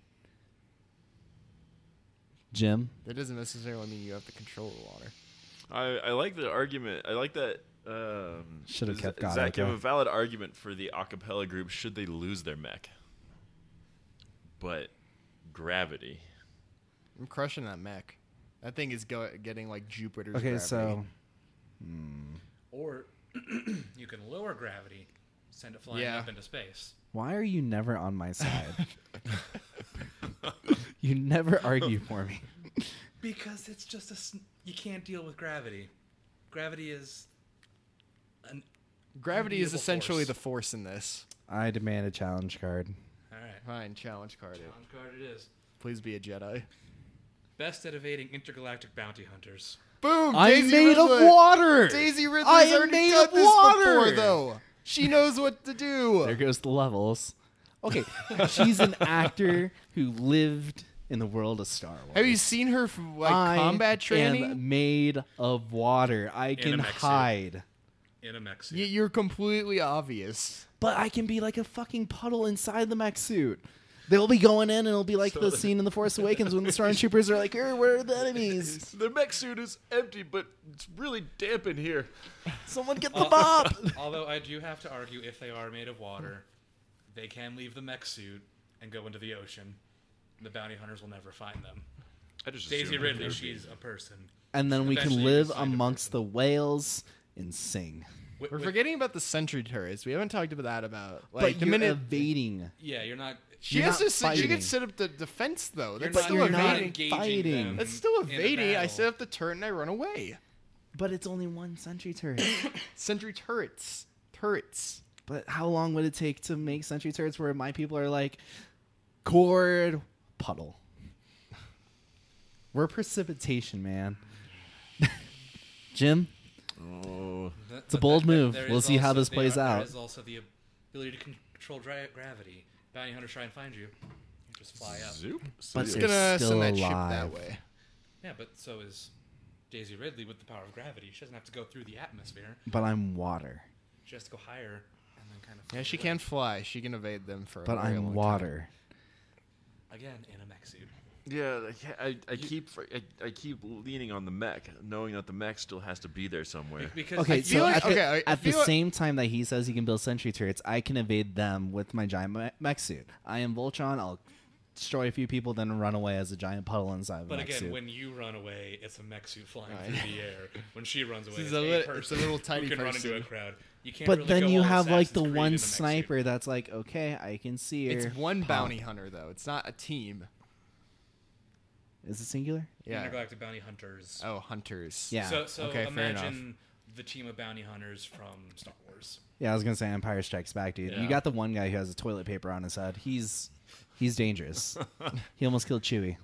Jim? That doesn't necessarily mean you have to control the water. I, I like the argument. I like that. Um, Should've Z- kept God Zach, you have okay. a valid argument for the acapella group should they lose their mech. But gravity. I'm crushing that mech. That thing is go- getting like Jupiter's Okay, gravity. so hmm, Or you can lower gravity, send it flying Yeah. up into space. why are you never on my side? You never argue for me. Because it's just a. Sn- you can't deal with gravity. Gravity is. An Gravity is unbeatable essentially force. the force in this. I demand a challenge card. All right. Fine, challenge card it. Challenge card it is. Please be a Jedi. Best at evading intergalactic bounty hunters. Boom! I'm Daisy made Ridley. of water. Daisy Ridley's I am already made done of this water. before, though. She knows what to do. There goes the levels. Okay, she's an actor who lived in the world of Star Wars. Have you seen her from like I combat training? am made of water. I a can mech suit. hide. In a mech suit. Y- you're completely obvious. But I can be like a fucking puddle inside the mech suit. They'll be going in and it'll be like So the the- scene in The Force Awakens when the stormtroopers are like, "Er, where are the enemies? Their mech suit is empty, but it's really damp in here. Someone get Uh, the bop!" Although I do have to argue, if they are made of water, they can leave the mech suit and go into the ocean. The bounty hunters will never find them. I just Daisy assumed Ridley, there'd be- she's a person. And then we can Eventually you live can find a amongst person. the whales and sing. Wi- We're wi- forgetting about the sentry turrets. We haven't talked about that about like But the you're minute evading. Yeah, you're not. she you're has not to sit, she fighting. can set up the defense though. You're That's But not, still you're you're not not engaging fighting. them That's still in a evading. I battle. set up the turret and I run away. But it's only one sentry turret. Sentry turrets, turrets. But how long would it take to make sentry turrets where my people are like, cord puddle? We're precipitation, man. Jim, Oh, That- It's a but bold that- move. there We'll is see how also- this there plays are- out. There is also the ability to control dra- gravity. Bounty hunters try and find you. You just fly up. zoop. But Just They're gonna still send that ship alive. that way. Yeah, but so is Daisy Ridley with the power of gravity. She doesn't have to go through the atmosphere. but I'm water. She has to go higher and then kind of. Yeah, float she away. can fly. She can evade them for. But a very I'm long water. Again, in a mech suit. Yeah, I, ca- I, I keep I, I keep leaning on the mech, knowing that the mech still has to be there somewhere. Be- Because Okay, I so feel like- at the, okay, I- I at the feel like- same time that he says he can build sentry turrets, I can evade them with my giant me- mech suit. I am Voltron. I'll destroy a few people, then run away as a giant puddle inside of a But mech again, suit. when you run away, it's a mech suit flying Right. through the air. When she runs away, This it's is a, a lit- person it's a little tiny who can run into person. a crowd. You can't but really then go you all have like the Assassin's Creed one in a mech suit. sniper that's like, okay, I can see her. It's one pop. bounty hunter though. It's not a team. Is it singular? Yeah. Intergalactic bounty hunters. Oh, hunters. Yeah. So, so Okay, fair enough. imagine the team of bounty hunters from Star Wars. Yeah, I was gonna say Empire Strikes Back, dude. Yeah. You got the one guy who has a toilet paper on his head. He's he's dangerous. He almost killed Chewie.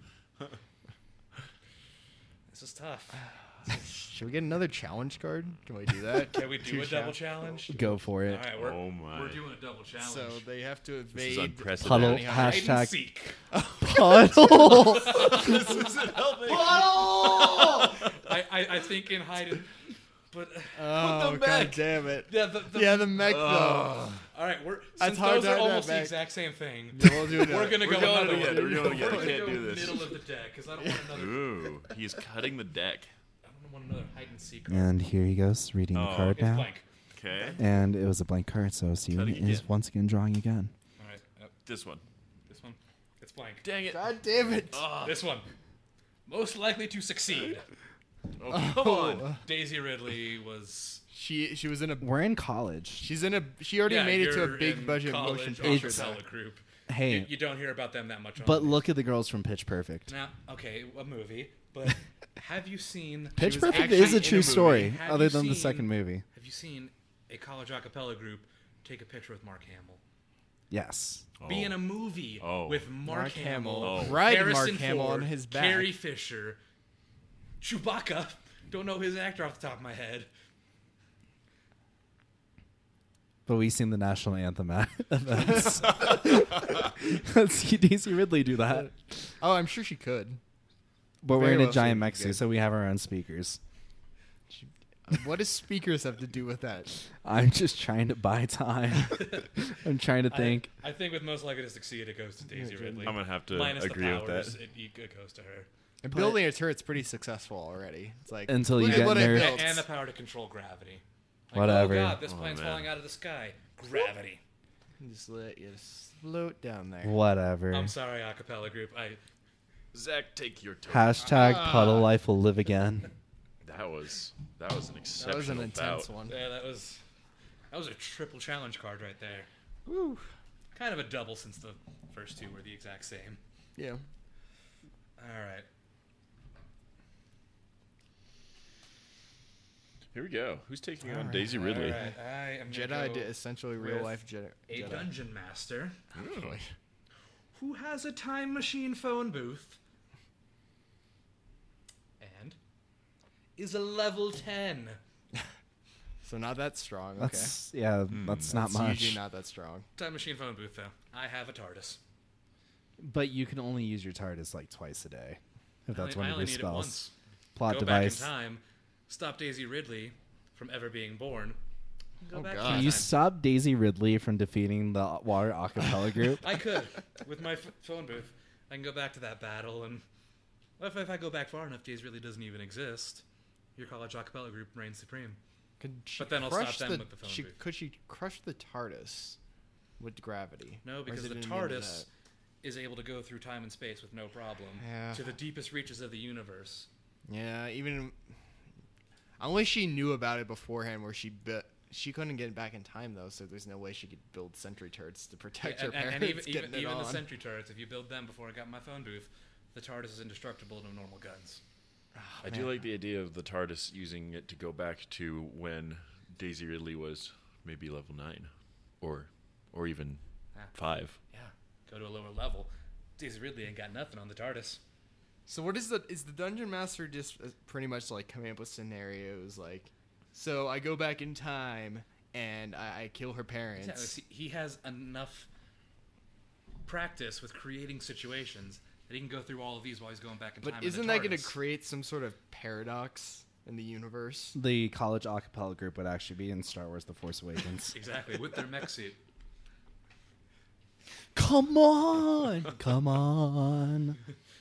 This is tough. Should we get another challenge card? Can we do that? Can we do Two a double chal- challenge? Go for All it. right, we're, Oh my. we're doing a double challenge. So they have to This is evade. unprecedented. Puddle bounty hunter. Hide and hashtag seek. puddle. This isn't helping. I, I, I think in hide and... But, Oh the god mech. damn it! yeah, the, the, Yeah, the mech though. Ugh. all right, we're, That's since hard those to are hide that almost the back. exact same thing, Yeah, we'll do we're that. going to We're go going another again, one. we're going again. I We're gonna can't go do this. middle of the deck, because I don't want another... Ooh, he's cutting the deck. I don't want another hide and seek card. And here he goes, reading the Oh, card It's now. blank. Okay, And it was a blank card, so Steven Cutting is again. once again drawing again. All right, yep, this one. this one. It's blank. Dang it! God damn it! Ah. This one. Most likely to succeed. Oh, come on. Daisy Ridley was... She she was in a. We're in college. She's in a. She already Yeah, made it to a you're big in budget college motion on picture. the though. Bella group. Hey, You, you don't hear about them that much. On but the news. look at the girls from Pitch Perfect. Now, okay, a movie, but have you seen? Pitch was Perfect actually is a in a true movie. story, Have other you than the seen- second movie. Have you seen a college a cappella group take a picture with Mark Hamill? Yes. Be Oh. in a movie Oh. with Mark, Mark Hamill, Hamill Oh. riding Harrison Mark Hamill Ford, on his back. Carrie Fisher, Chewbacca. Don't know his actor off the top of my head. But we sing the national anthem at events. Let's see Daisy Ridley do that. Oh, I'm sure she could. But we're Very in a well giant suited, mech suit, good. so we have our own speakers. What does speakers have to do with that? I'm just trying to buy time. I'm trying to think. I, I think with most likely to succeed, it goes to Daisy Ridley. I'm gonna have to Minus agree the with powers, that. It, it goes to her. And But- building a turret's pretty successful already. It's like Until look you at get what it nerfed. built. And, and the power to control gravity. Like, Whatever. Oh god, this Oh, plane's man. falling out of the sky. Gravity. Just let you float down there. Whatever. I'm sorry, acapella group. I Zach, take your turn. Hashtag Ah. puddle life will live again. That was that was an That exceptional was an intense bout. one. yeah, that was that was a triple challenge card right there. Woo. Kind of a double since the first two were the exact same. Yeah. All right. Here we go. Who's taking on Alright, Daisy Ridley? All right. I am gonna Jedi, go di- essentially real with life Jedi. a Jedi. dungeon master Ooh. who has a time machine phone booth and is a level ten. So not that strong. Okay. That's yeah, that's not It's much. usually not that strong. Time machine phone booth though. I have a TARDIS. But you can only use your TARDIS like twice a day. If that's I one only, of I your only need it spells. once. Plot Go device. back in time, stop Daisy Ridley from ever being born. Go Oh, back God. in Can you time. stop Daisy Ridley from defeating the water acapella group? I could with my f- phone booth. I can go back to that battle, and what if, if I go back far enough, Daisy really doesn't even exist. Your college acapella group reigns supreme. Could she But then I'll stop crush them the, with the phone she, booth. Could she crush the TARDIS with gravity? No, Or because is it the immune to TARDIS is able to go through time and space with no problem Yeah. to the deepest reaches of the universe. that? Yeah, even only she knew about it beforehand. Where she bit, she couldn't get back in time though, so there's no way she could build sentry turrets to protect and, her and- parents. and even, getting even, it even the on. sentry turrets, if you build them before I got my phone booth, the TARDIS is indestructible to normal guns. I do like the idea of the TARDIS using it to go back to when Daisy Ridley was maybe level nine, or or even Yeah. five. Yeah, go to a lower level. Daisy Ridley ain't got nothing on the TARDIS. So what is the is the dungeon master just uh, pretty much like coming up with scenarios like, so I go back in time and I, I kill her parents. Exactly. He he has enough practice with creating situations that he can go through all of these while he's going back in But time. isn't in the that going to TARDIS. create some sort of paradox in the universe? The college acapella group would actually be in Star Wars: The Force Awakens. Exactly, with their mech suit. Come on, come on.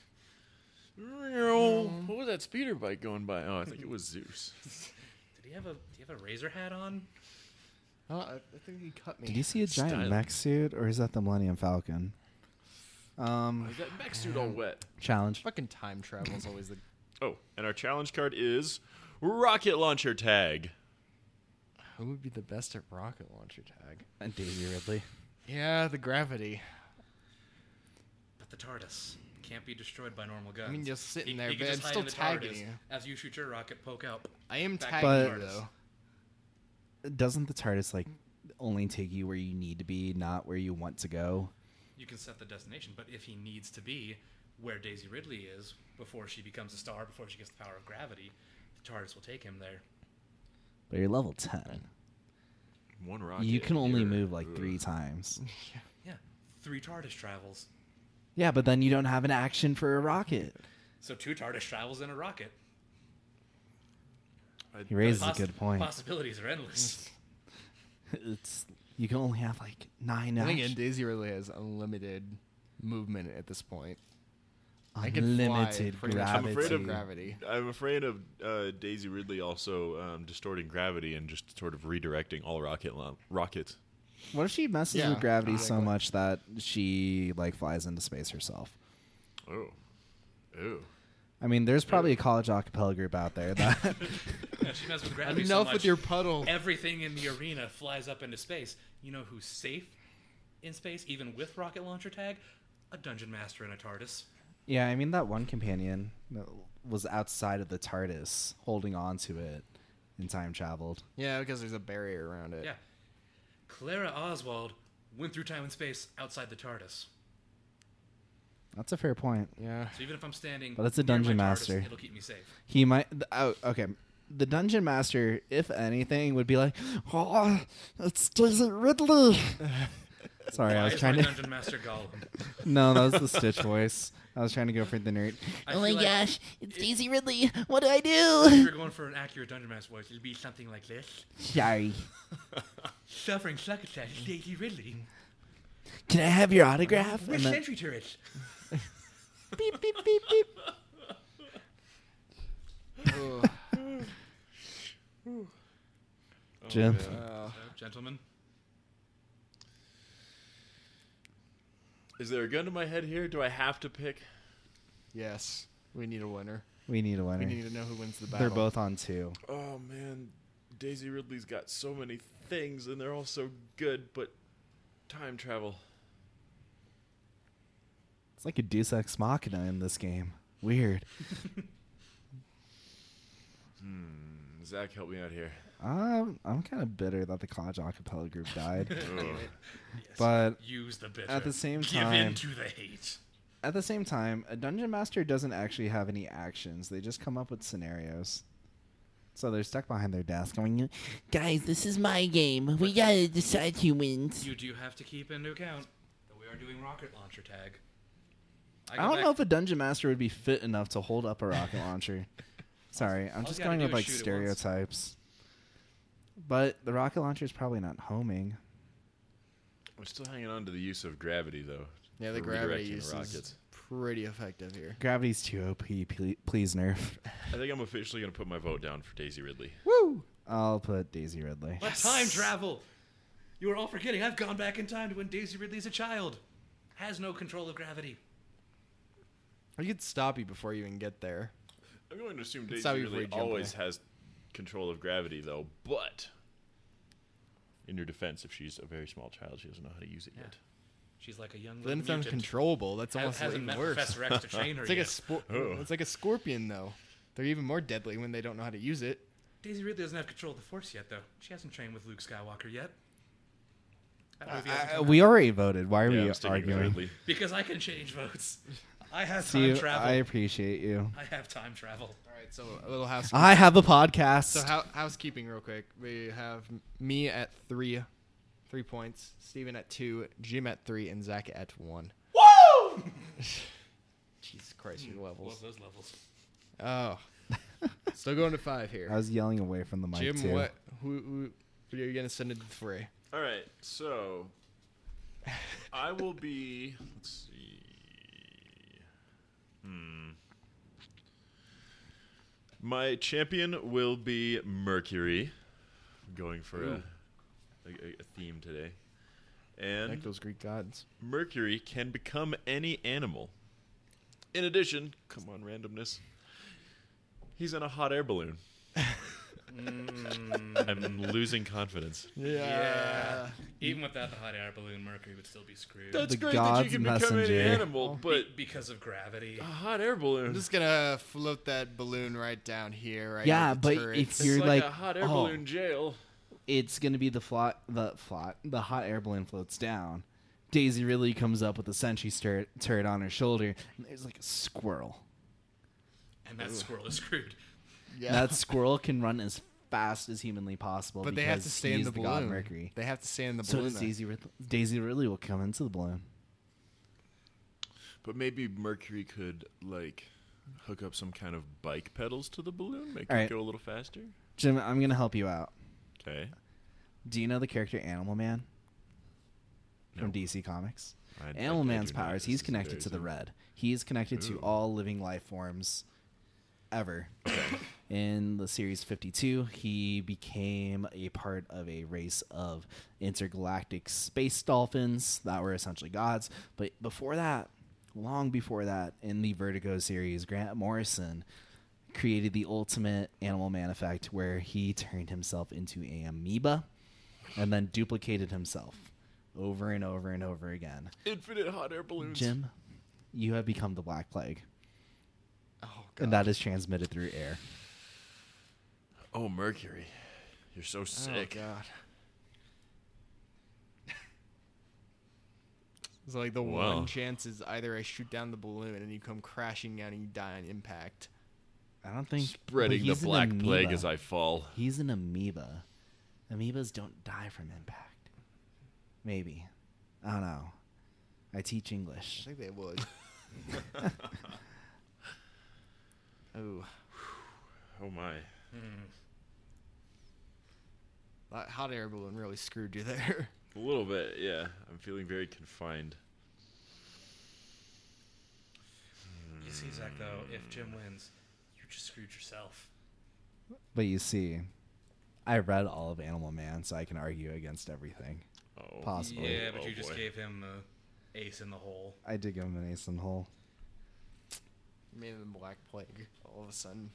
What was that speeder bike going by? Oh, I think it was Zeus. Did he have a do you have a razor hat on? Oh, I, I think he cut me. Did you see a giant Styling. mech suit, or is that the Millennium Falcon? Um, Is that mech suit all wet? challenge. Fucking time travel is always the. Oh, and our challenge card is rocket launcher tag. Who would be the best at rocket launcher tag? And Daisy Ridley. Yeah, the gravity. But the TARDIS can't be destroyed by normal guns. I mean, just sitting He- there, he can but just I'm hide still in the tagging TARDIS you. As you shoot your rocket, poke out. I am Back tagging But- you though. Doesn't the TARDIS like only take you where you need to be, not where you want to go? You can set the destination, but if he needs to be where Daisy Ridley is before she becomes a star, before she gets the power of gravity, the TARDIS will take him there. But you're level ten. One rocket. You can only You're- move like ugh. three times. Yeah, three TARDIS travels. Yeah, but then you don't have an action for a rocket. So two TARDIS travels in a rocket. I- He raises Poss- a good point. Possibilities are endless. It's you can only have like nine Then again, actions. Daisy really has unlimited movement at this point. I can fly Unlimited pretty much I'm afraid of gravity. gravity. I'm afraid of uh, Daisy Ridley also um, distorting gravity and just sort of redirecting all rocket lo- rockets. What if she messes Yeah, with gravity so exactly. much that she like flies into space herself? Oh, oh. I mean, there's probably a college acapella group out there that Yeah, she messes with gravity so Enough much, with your puddle. everything in the arena flies up into space. You know who's safe in space, even with rocket launcher tag, a dungeon master in a TARDIS. Yeah, I mean, that one companion was outside of the TARDIS, holding on to it and time traveled. Yeah, because there's a barrier around it. Yeah. Clara Oswald went through time and space outside the TARDIS. That's a fair point. Yeah. So even if I'm standing But it's a near my dungeon TARDIS, master. it'll keep me safe. He might. th- Oh, okay. The dungeon master, if anything, would be like, "Oh, it's Daisy Ridley." Sorry, Why I was is trying my to. dungeon master Gollum? No, that was the Stitch voice. I was trying to go for the nerd. I Oh my feel like gosh, it's Daisy Ridley. What do I If do? you're going for an accurate dungeon master voice, it'll be something like this. Sorry. Suffering succotash is Daisy Ridley. Can I have your autograph? Which And then- sentry turret? beep beep beep beep. Ugh. Jim. Oh, man. Uh, So, gentlemen, Is there a gun to my head here? Do I have to pick? yes. We need a winner. We need a winner. We need to know who wins the battle. They're both on two. Oh man, Daisy Ridley's got so many things, and they're all so good. But time travel. It's like a Deus Ex Machina in this game. Weird. Hmm. Zach, help me out here. Um, I'm kind of bitter that the College Acapella group died. Ugh. yes. But use the bitter. at the same give in time- to the hate. at the same time, a dungeon master doesn't actually have any actions. They just come up with scenarios. So they're stuck behind their desk going, Guys, this is my game. We gotta decide who wins. You do have to keep into account that we are doing rocket launcher tag. I go don't back- know if a dungeon master would be fit enough to hold up a rocket launcher. Sorry, I'm all just you gotta going do with is like shoot it once. stereotypes. But the rocket launcher is probably not homing. I'm still hanging on to the use of gravity, though. Yeah, the for gravity redirecting use is rockets. pretty effective here. Gravity's too O P. ple- Please nerf. I think I'm officially going to put my vote down for Daisy Ridley. Woo! I'll put Daisy Ridley. But time travel. You are all forgetting. I've gone back in time to when Daisy Ridley's a child. Has no control of gravity. I could stop you before you even get there. I'm going to assume Daisy Stop you before Ridley you jump always away. has control of gravity, though. But in your defense, if she's a very small child, she doesn't know how to use it Yeah. yet. She's like a young Then little it's mutant. uncontrollable. That's Ha- almost hasn't even met worse. Professor X to train her It's like a yet. spor- Oh. It's like a scorpion, though. They're even more deadly when they don't know how to use it. Daisy Ridley doesn't have control of the Force yet, though. She hasn't trained with Luke Skywalker yet. That movie hasn't Uh, come we out. already voted. Why are Yeah, we I'm sticking with arguing? Ridley. Because I can change votes. I have See, time travel. I I, appreciate you. have time travel. All right, so a little housekeeping. I have a podcast. So hou- housekeeping, real quick. We have m- me at three, three points. Steven at two, Jim at three, and Zach at one. Woo! Jesus Christ, your Love levels. those levels. Oh, still going to five here. I was yelling away from the mic Jim, too. what? Who, who, who are you gonna send into the fray? All right, so I will be. Let's see. Hmm. My champion will be Mercury. I'm going for a, Ooh. a, a theme today, Like and those Greek gods. Mercury can become any animal. In addition, come on, randomness. He's in a hot air balloon. Mm, I'm losing confidence. yeah. Even without the hot air balloon, Mercury would still be screwed. That's The great that God's you can become any messenger. animal, Be- but because of gravity. a hot air balloon. I'm just gonna float that balloon right down here. Right Yeah, near the but turrets. if it's you're like, like, a hot air oh, balloon jail. it's gonna be the flot, the flot, the hot air balloon floats down. Daisy Ridley comes up with a sentry turret, turret on her shoulder, and there's like a squirrel. And that squirrel is screwed. yeah. That squirrel can run as fast as humanly possible. but they have to because stay in he's the the balloon. god Mercury. They have to stay in the So balloon. does though. Daisy Ridley. Daisy Ridley will come into the balloon. But maybe Mercury could like hook up some kind of bike pedals to the balloon, make All it right. go a little faster. Jim, I'm gonna help you out. Okay. Do you know the character Animal Man from No. D C Comics? I- I- Animal I Man's do not. powers, This he's is connected very to the soon. red. He is connected to Ooh. all living life forms ever. In the series fifty-two, he became a part of a race of intergalactic space dolphins that were essentially gods. But before that, long before that, in the Vertigo series, Grant Morrison created the ultimate Animal Man effect where he turned himself into a amoeba and then duplicated himself over and over and over again. Infinite hot air balloons. Jim, you have become the Black Plague, Oh god. and that is transmitted through air. Oh, Mercury. You're so sick. Oh god. It's like the Wow. one chance is either I shoot down the balloon and you come crashing down and you die on impact. I don't think Spreading but the he's an black plague amoeba. as I fall. He's an amoeba. Amoebas don't die from impact. Maybe. I don't know. I teach I English. think they would. Oh, Oh my. that hot air balloon really screwed you there. A little bit, yeah. I'm feeling very confined. You see, Zach, though, if Jim wins, you just screwed yourself. But you see, I read all of Animal Man, so I can argue against everything. Oh. Possibly. Yeah, but Oh, you just boy. gave him the ace in the hole. I did give him an ace in the hole. You made it the black plague all of a sudden.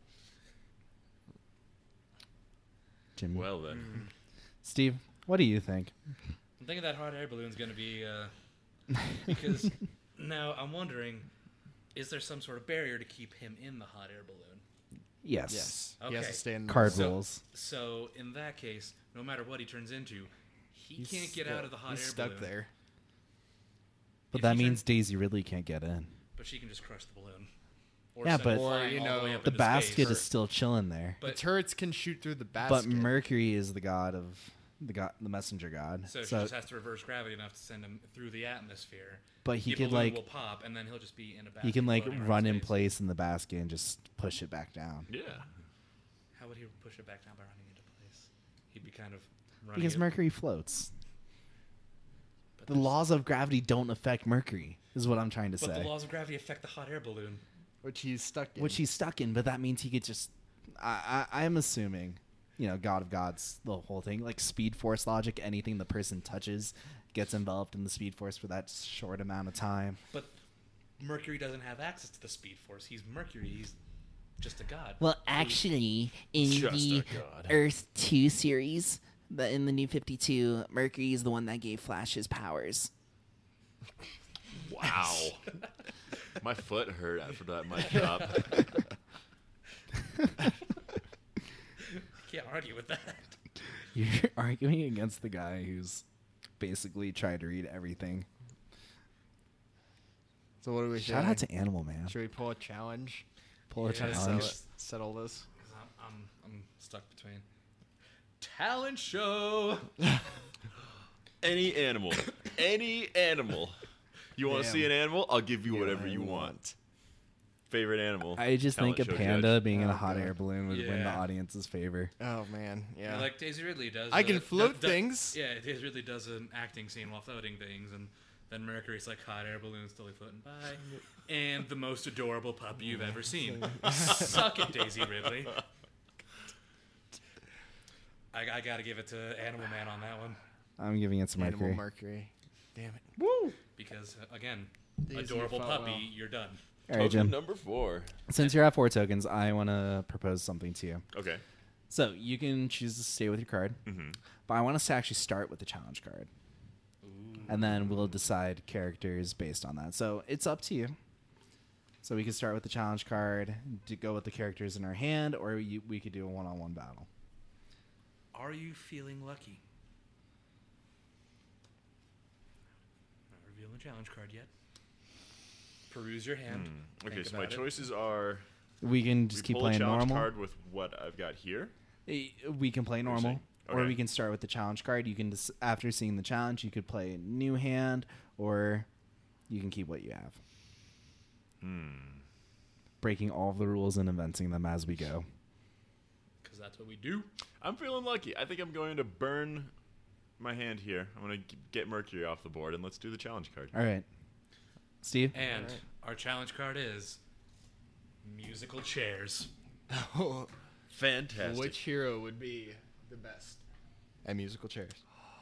Jim. Well then. Mm. Steve, what do you think? I'm thinking that hot air balloon's going to be, uh, because now I'm wondering, is there some sort of barrier to keep him in the hot air balloon? Yes. Yes. He has Okay. to stay in the Card So- rules. So in that case, no matter what he turns into, he He's can't get stuck- out of the hot he's air stuck balloon. there. But If that he means turn- Daisy Ridley can't get in. But she can just crush the balloon. Or Yeah, send but- it Or, flying you all the way know, up The into basket space. is still chilling there. the But turrets can shoot through the But basket. Mercury is the god of the god, the messenger god. so, So, she just has to reverse gravity enough to send him through the atmosphere. but he the could balloon like will pop, and then he'll just be in a basket. he can like floating around run in space. place in the basket and just push it back down. Yeah. How would he push it back down by running into place? He'd be kind of running Because it, Mercury floats. but The there's- laws of gravity don't affect Mercury, is what I'm trying to But say. the laws of gravity affect the hot air balloon. which he's stuck in. Which he's stuck in, but that means he could just. I, I I'm assuming, you know, God of Gods, the whole thing, like Speed Force logic. Anything the person touches gets enveloped in the Speed Force for that short amount of time. But Mercury doesn't have access to the Speed Force. He's Mercury. He's just a god. Well, actually, in Just the a god. Earth two series, the, in the New fifty-two, Mercury is the one that gave Flash his powers. Wow. My foot hurt after that mic drop. Can't argue with that. You're arguing against the guy who's basically tried to read everything. So what do we Shout say? out to Animal Man. Should we pull a challenge? Pull a Yeah, Try to challenge. settle, it- settle this. 'Cause I'm, I'm, I'm stuck between talent show. Any animal. Any animal. You want to Damn. see an animal? I'll give you whatever you want. Favorite animal? I just Talent think a show panda judge. being in a Oh, hot God. air balloon would win the Yeah. audience's favor. Oh man, yeah. Like Daisy Ridley does. I can uh, float do- do- things. Yeah, Daisy Ridley does an acting scene while floating things, and then Mercury's like hot air balloon slowly floating by, and the most adorable puppy you've ever seen. Suck it, Daisy Ridley. I, I gotta give it to Animal Man on that one I'm giving it to Animal Mercury. Mercury. Damn it. Woo! because uh, again, Daisy, adorable you puppy, fought well. you're done. All right, Token Jim. number four. Since you're at four tokens, I want to propose something to you. Okay. So you can choose to stay with your card, Mm-hmm. but I want us to actually start with the challenge card, and then we'll decide characters based on that. So it's up to you. So we could start with the challenge card, to go with the characters in our hand, or you, we could do a one-on-one battle. Are you feeling lucky? Not revealing the challenge card yet. Peruse your hand. Hmm. Okay, Think so my about it. choices are We can just we keep pull playing a challenge normal. card with what I've got here. Eh, We can play normal, saying- or okay. we can start with the challenge card. You can, just, after seeing the challenge, you could play a new hand, or you can keep what you have. Hmm. Breaking all of the rules and inventing them as we go. Because that's what we do. I'm feeling lucky. I think I'm going to burn my hand here. I'm going to get Mercury off the board, and let's do the challenge card. All right, Steve. And Alright. our challenge card is musical chairs. Fantastic. Which hero would be the best at musical chairs?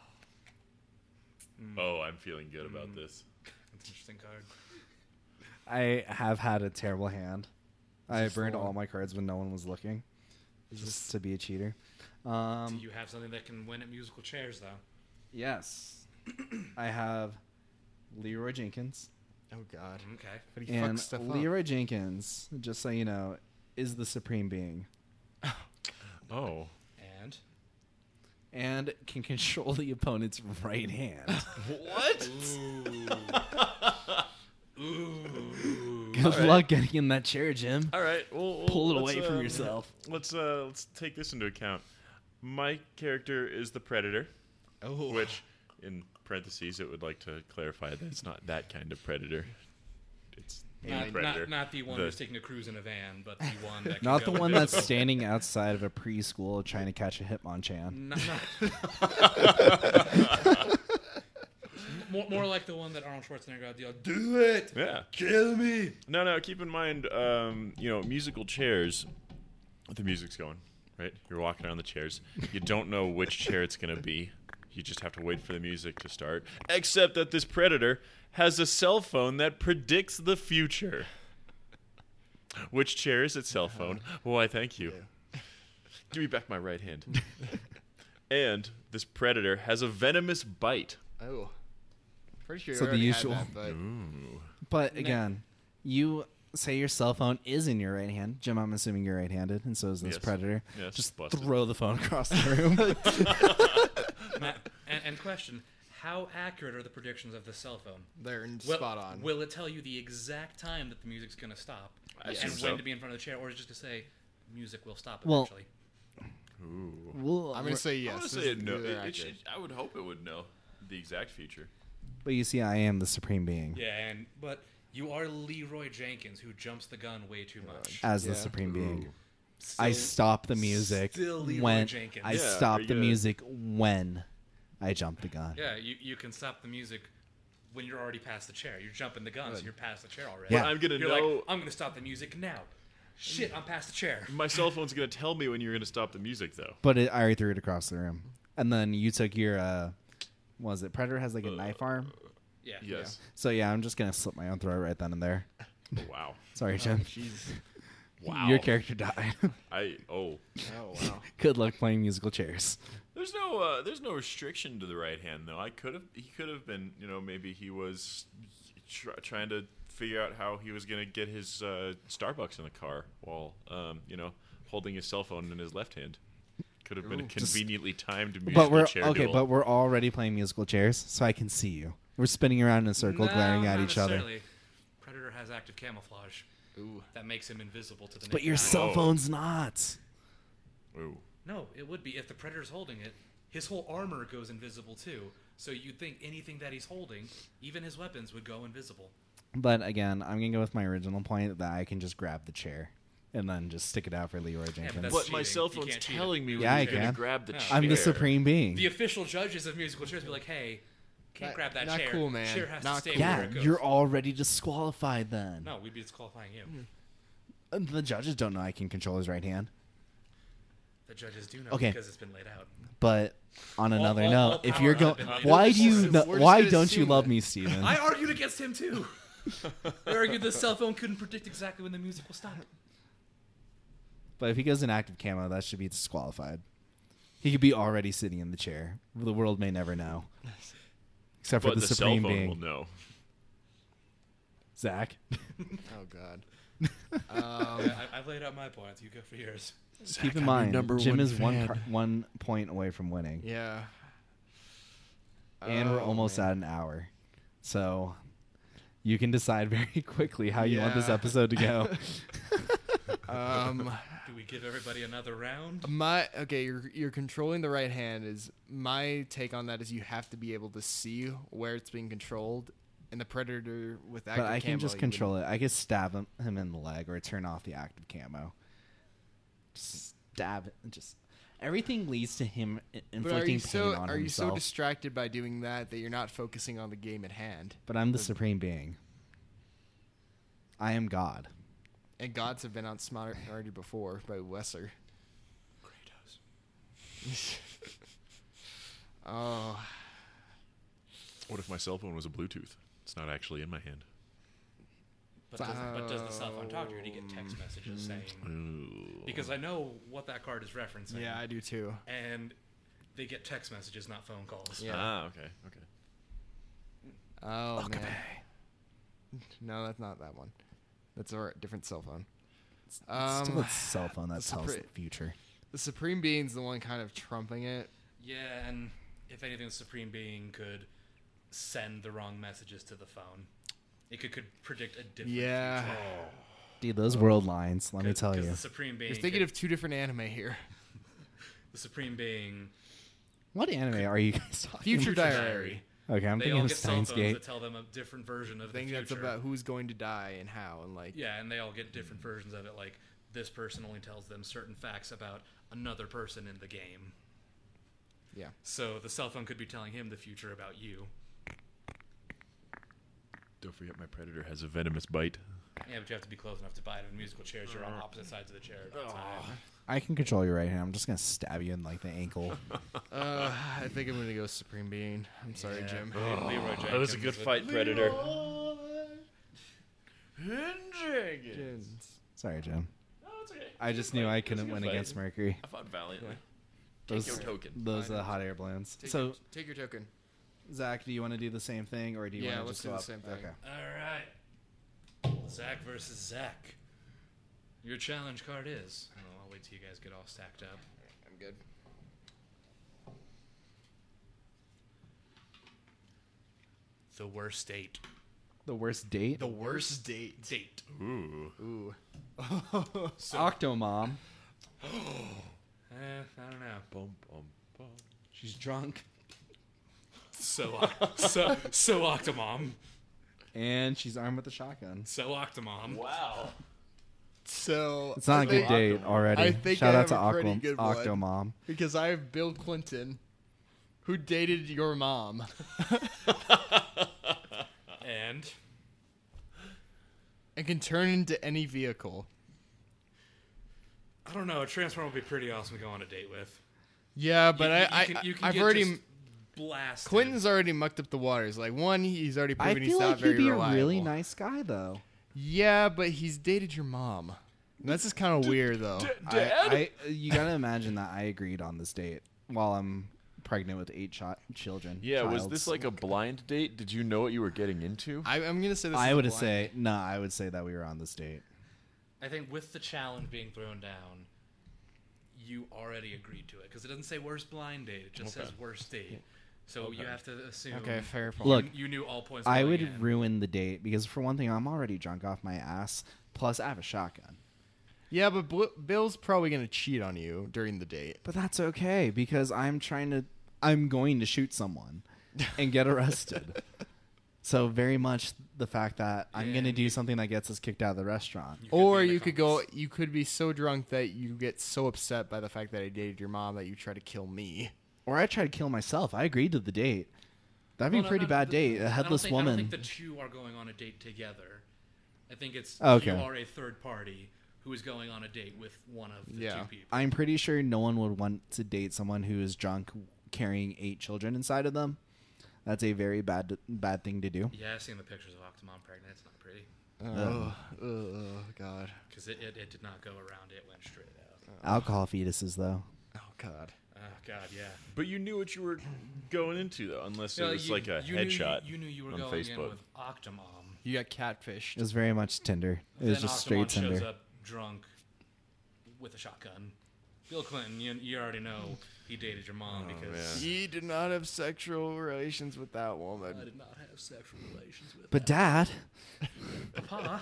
Oh, I'm feeling good about this. That's an interesting card. I have had a terrible hand. I this burned the all one? my cards when no one was looking, Is just this to be a cheater. Do Um, you have something that can win at musical chairs, though? yes. I have Leroy Jenkins. Oh God. Okay. But he And fucks stuff Leroy Jenkins, just so you know, is the supreme being Oh. And and can control the opponent's right hand. What? Good All right. luck getting in that chair, Jim. All right. Well, well, Pull it let's, away from um, yourself. Let's uh, let's take this into account. My character is the Predator, up. Oh. which, in parentheses, it would like to clarify that it's not that kind of Predator. It's the not, Predator. not, not the one The- who's taking a cruise in a van, but the one that can Not go the one invisible. that's standing outside of a preschool trying to catch a Hitmonchan. Not, not more, more like the one that Arnold Schwarzenegger got the yell, do it, Yeah. kill me. No, no. Keep in mind, um, you know, musical chairs. The music's going, right? You're walking around the chairs. You don't know which chair it's gonna be. You just have to wait for the music to start. Except that this Predator has a cell phone that predicts the future. Which chair is its cell phone? Why, thank you. Give me back my right hand. And this Predator has a venomous bite. Oh. Pretty sure So you the already usual- had that, but Ooh. But again, you say your cell phone is in your right hand. Jim, I'm assuming you're right-handed, and so is this Yes. Predator. Yes, Just busted. throw the phone across the room. Matt, and, and question, how accurate are the predictions of the cell phone? they're in Will, spot on. Will it tell you the exact time that the music's going to stop? I and assume when so. to be in front of the chair, or is it just to say, music will stop Well, eventually? Ooh. Well, I'm gonna say I yes. want to this say is it, no. really It, it accurate. should, I would hope it would know the exact future. but you see, I am the supreme being Yeah, and but you are Leroy Jenkins, who jumps the gun way too much. as the Yeah. supreme being. Still- I stop the music still Leroy when Jenkins. I Yeah, stop very the good. music when I jump the gun. Yeah, you, you can stop the music when you're already past the chair. You're jumping the gun, so you're past the chair already. Yeah. But I'm gonna You're know. like, I'm gonna stop the music now. Shit, I'm past the chair. My cell phone's gonna tell me when you're gonna stop the music, though. But it, I already threw it across the room, and then you took your. Uh, what was it Predator has like a knife arm? Yeah. Yes. So yeah, I'm just gonna slit my own throat right then and there. Oh, wow. Sorry, Jim. Jeez. Wow. Your character died. I oh. Oh wow. Good luck playing musical chairs. There's no uh, there's no restriction to the right hand though. I could have he could have been you know maybe he was tr- trying to figure out how he was gonna get his uh, Starbucks in the car while um, you know holding his cell phone in his left hand. Could have been a Ooh. conveniently timed musical But we're chair okay. duel. But we're already playing musical chairs, so I can see you. We're spinning around in a circle, No, glaring at not each other. necessarily. Predator has active camouflage Ooh. that makes him invisible to the naked But your eye. cell Oh. phone's not. Ooh. No, it would be if the Predator's holding it. His whole armor goes invisible too. So you'd think anything that he's holding, even his weapons, would go invisible. But again, I'm gonna go with my original point that I can just grab the chair and then just stick it out for Leroy Jenkins. that's- But my cheating. cell You phone's can't cheat telling it. me when Yeah, I you're gonna can. grab the No. chair. I'm the supreme being. The official judges of musical chairs be like, "Hey, can't Not- grab that not chair. cool, man. Chair has Not to stay cool. where Yeah, it goes." you're already disqualified then. No, we'd be disqualifying you. Uh, The judges don't know I can control his right hand. The judges do know Okay. because it's been laid out. But on All- another all- note, all if power you're has going, been laid why out. do you? We're No, just why gonna don't you assume love that. me, Steven? I argued against him too. I argued the cell phone couldn't predict exactly when the music will stop. But if he goes in active camo, that should be disqualified. He could be already sitting in the chair. The world may never know. Except for But the, the cell supreme phone being, will know. Zach. Oh god. Um, I, I've laid out my points. You go for yours. Keep in I'm your mind, number Jim one is one fan. car- one point away from winning, yeah. and we're Oh, almost man. at an hour. So you can decide very quickly how you want this Yeah. episode to go. Um, Do we give everybody another round? my okay, you're you're controlling the right hand. Is my take on that is you have to be able to see where it's being controlled, and the Predator with But active I can camo, just you control it. I can stab him, him in the leg or turn off the active camo. Just stab it. and Just everything leads to him i- wouldn't- But are inflicting you pain so on are you so himself. distracted by doing that that you're not focusing on the game at hand? but I'm the supreme being. I am God. And gods have been outsmarted already before by Wesser. Oh, What if my cell phone was a Bluetooth? It's not actually in my hand. But does, but does the cell phone talk to you? Do you get text messages saying? Ooh. Because I know what that card is referencing. yeah, I do too. And they get text messages, not phone calls. Yeah. Ah, okay, okay. Oh man. No, that's not that one. That's a different cell phone. Um, Still a cell phone that the tells Supre- the future. the Supreme Being's the one kind of trumping it. Yeah, and if anything, the Supreme Being could send the wrong messages to the phone. It could, could predict a different Yeah. future. Dude, those world lines, let me Cause, tell 'cause you. The Supreme Being. You're thinking could- of two different anime here. the Supreme Being. What anime are you guys talking Future about? Diary. Okay, I'm They thinking all of get cell Steins phones Gate. that tell them a different version I of the think future. that's about who's going to die and how, and like. Yeah, and they all get different versions of it. Like this person only tells them certain facts about another person in the game. Yeah. So the cell phone could be telling him the future about you. Don't forget my predator has a venomous bite. Yeah, but you have to be close enough to buy it. In musical chairs, you're on opposite sides of the chair at the time. I can control your right hand. I'm just gonna stab you in like the ankle. Uh, I think I'm gonna go Supreme Being. I'm sorry, Yeah. Jim. Oh, Leroy That was a Jenkins good with- fight, Predator. Jins. Sorry, Jim. No, it's okay. I just knew I couldn't It was a win good against fight. Mercury. I fought valiantly. Those, Take your token. those I uh, know. hot air balloons. Take So, your, take your token. Zach, do you want to do the same thing, or do you Yeah, want to let's just do go the up? same thing. Okay. All right. Zach versus Zach. Your challenge card is. Oh, I'll wait till you guys get all stacked up. I'm good. The worst date. The worst date? The worst date. Date. Ooh. Ooh. Octomom. Eh, I don't know. Bum, bum, bum. She's drunk, So, so, so Octomom. and she's armed with a shotgun. So Octomom. Wow. So It's not I a good think- date already. I think Shout I out to have a pretty Octom- good one. Octomom. because I have Bill Clinton, who dated your mom. And And can turn into any vehicle. I don't know. A Transformer would be pretty awesome to go on a date with. Yeah, but You- I, you I, can- you can I've get already. just blasted. Clinton's already mucked up the waters. Like one, he's already I proven he's feel not like very he'd be reliable. a really nice guy, though. Yeah, but he's dated your mom. That's just kind of weird, though. I, I, you gotta imagine that I agreed on this date while I'm pregnant with eight chi- children. Yeah, was Childs. this like a blind date? Did you know what you were getting into? I, I'm gonna say this. I is would a have blind say no. I would say that we were on this date. I think with the challenge being thrown down, you already agreed to it because it doesn't say worst blind date; it just Okay. says worst date. So you have to assume. Okay, fair point. Look, you knew all points. I going would in. ruin the date because for one thing, I'm already drunk off my ass. Plus, I have a shotgun. Yeah, but Bl- Bill's probably gonna cheat on you during the date. But that's okay because I'm trying to. I'm going to shoot someone and get arrested. So very much the fact that I'm going to And do you- something that gets us kicked out of the restaurant. You could Or be an you could go. accomplice. You could be so drunk that you get so upset by the fact that I dated your mom that you try to kill me. Or I try to kill myself. I agreed to the date. That'd be Well, a no, pretty no, bad the- date. A I don't headless think- woman. I don't think the two are going on a date together. I think it's Okay. you are a third party who is going on a date with one of the Yeah. two people. I'm pretty sure no one would want to date someone who is drunk carrying eight children inside of them. That's a very bad bad thing to do. Yeah, I've seen the pictures of Octomom pregnant. It's not pretty Oh, oh God. because it, it, it did not go around. It went straight out. Alcohol fetuses, though. Oh God. Oh God, yeah. But you knew what you were going into, though, unless You it know, was you- like a you knew you- headshot You knew you were on going in Facebook. with Octomom. You got catfished. It was very much Tinder. It was Then just Octomom straight shows Tinder. up drunk with a shotgun. Bill Clinton, you, you already know he dated your mom Oh, because man. He did not have sexual relations with that woman. I did not have sexual relations with. But Dad, Papa.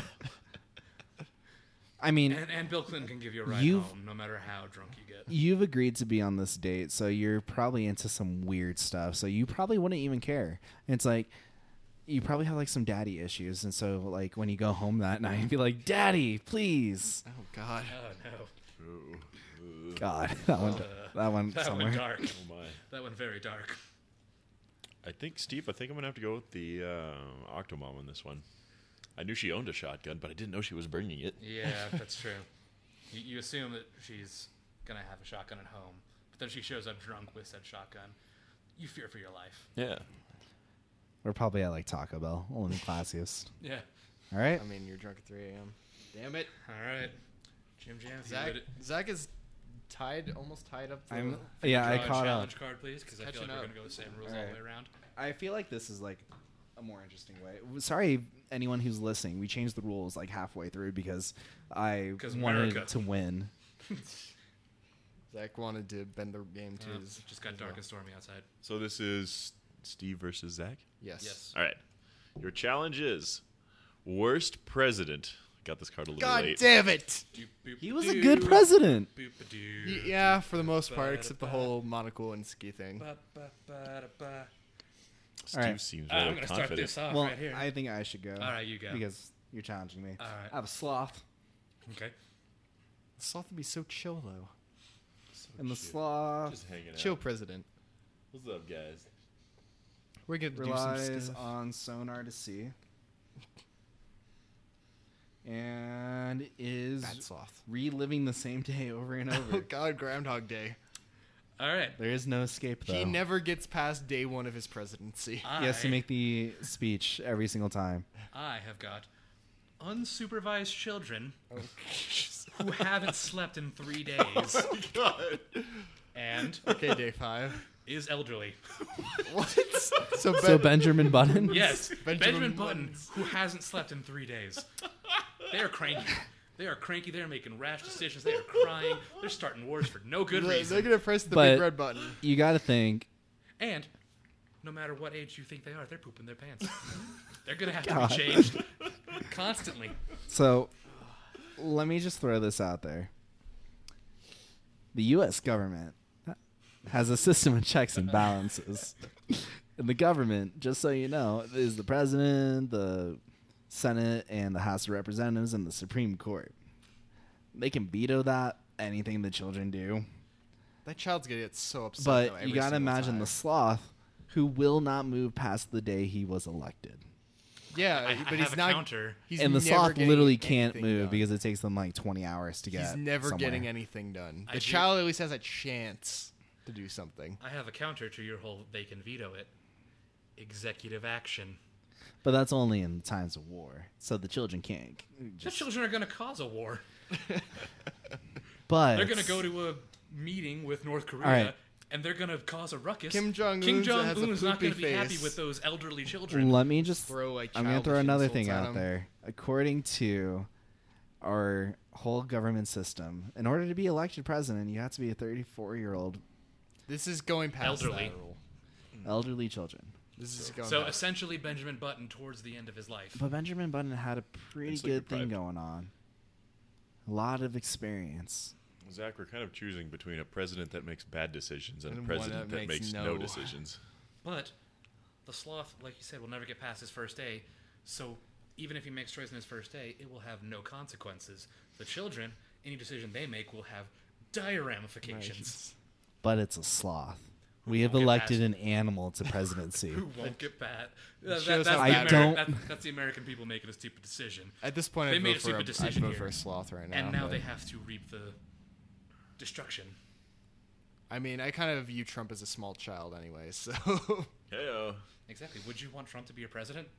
I mean, And, and Bill Clinton can give you a ride You've- home no matter how drunk you get. you've agreed to be on this date, so you're probably into some weird stuff. So you probably wouldn't even care. It's like you probably have like some daddy issues, and so like when you go home that night, you'd be like, "Daddy, please." Oh God. Oh no, Ooh. Ooh. God, that one, Uh, that one that somewhere. went dark. Oh my. That went very dark. I think, Steve, I think I'm going to have to go with the uh, Octomom on this one. I knew she owned a shotgun, but I didn't know she was bringing it. Yeah, that's true. You, you assume that she's gonna have a shotgun at home, but then she shows up drunk with said shotgun. You fear for your life. Yeah. We're probably at like Taco Bell, only the classiest. Yeah. All right. I mean, you're drunk at three a.m. Damn it. All right. Jim Jam, if you Zach. would Zach is tied, almost tied up. For I'm, the- yeah, I draw a caught up. challenge card, please, because I feel Catching like we're up. gonna go the same rules All all right. the way around. I feel like this is like a more interesting way. Sorry, anyone who's listening. We changed the rules like halfway through because I 'Cause wanted America. to win. Zach wanted to bend the game to Uh, his. just got his dark will. and stormy outside. So this is Steve versus Zach. Yes. Yes. All right. Your challenge is worst president. Got this card a little God late. damn it! He was a good president. Y- Yeah, for the most part, except the whole Monaco and ski thing. Steve All right. seems Uh, rather I'm gonna start confident. this off Well, right here. I think I should go. All right, you go. Because you're challenging me. All right. I have a sloth, Okay. Sloth would be so chill though. and the Shit. sloth Just hanging out. Chill president. What's up, guys? We're gonna do some relies stuff. on sonar to see, and is Bad sloth. reliving the same day over and Oh over. God, Groundhog Day. All right. There is no escape, though. He never gets past day one of his presidency. I, He has to make the speech every single time. I have got unsupervised children Oh, who haven't slept in three days God. and okay, day five. is elderly. What? So, Ben, So Benjamin Button. Yes, Benjamin Benjamin, Button, Buttons. who hasn't slept in three days. They are cranky. They are cranky. They are making rash decisions. They are crying. They're starting wars for no good they're reason. gonna press the But- big red button. You got to think. And no matter what age you think they are, they're pooping their pants. They're gonna have God. to be changed constantly. So, let me just throw this out there. The U S government has a system of checks and balances. And the government, just so you know, is the president, the Senate, and the House of Representatives, and the Supreme Court. They can veto that, anything the children do. That child's gonna get so upset. But though, you every got to single imagine time. the sloth who will not move past the day he was elected. Yeah, I, I but have he's a not. counter. He's and the never sloth getting literally can't anything move done. because it takes them like twenty hours to get he's never somewhere. getting anything done. I The do- child at least has a chance to do something. I have a counter to your whole they can veto it. Executive action. But that's only in times of war. So the children can't. The Just, children are going to cause a war. but They're going to go to a meeting with North Korea, right. and they're going to cause a ruckus. Kim Jong-un Kim Jong has a Un is not going to poopy be happy face. with those elderly children. Let me just. Throw like. I'm going to throw childish another insults thing at out him. there. According to our whole government system, in order to be elected president, you have to be a thirty-four year old This is going past Elderly. that rule. elderly children. This is going. So past. essentially, Benjamin Button towards the end of his life. But Benjamin Button had a pretty It's like good thing deprived. going on. A lot of experience. Zach, we're kind of choosing between a president that makes bad decisions and, And a one president that that makes makes no. no. decisions. But the sloth, like you said, will never get past his first day. So even if he makes choice in his first day, it will have no consequences. The children, any decision they make will have dire ramifications. But it's a sloth. We have won't get elected past- an animal to presidency. Who won't get pat? That, shows that's, how the bad- Ameri- I don't- that- that's the American people making a stupid decision. At this point, They I'd made vote a for a, stupid I'd decision vote here. for a sloth right now. and now but- they have to reap the destruction. I mean, I kind of view Trump as a small child anyway. So Heyo. Exactly. Would you want Trump to be a president?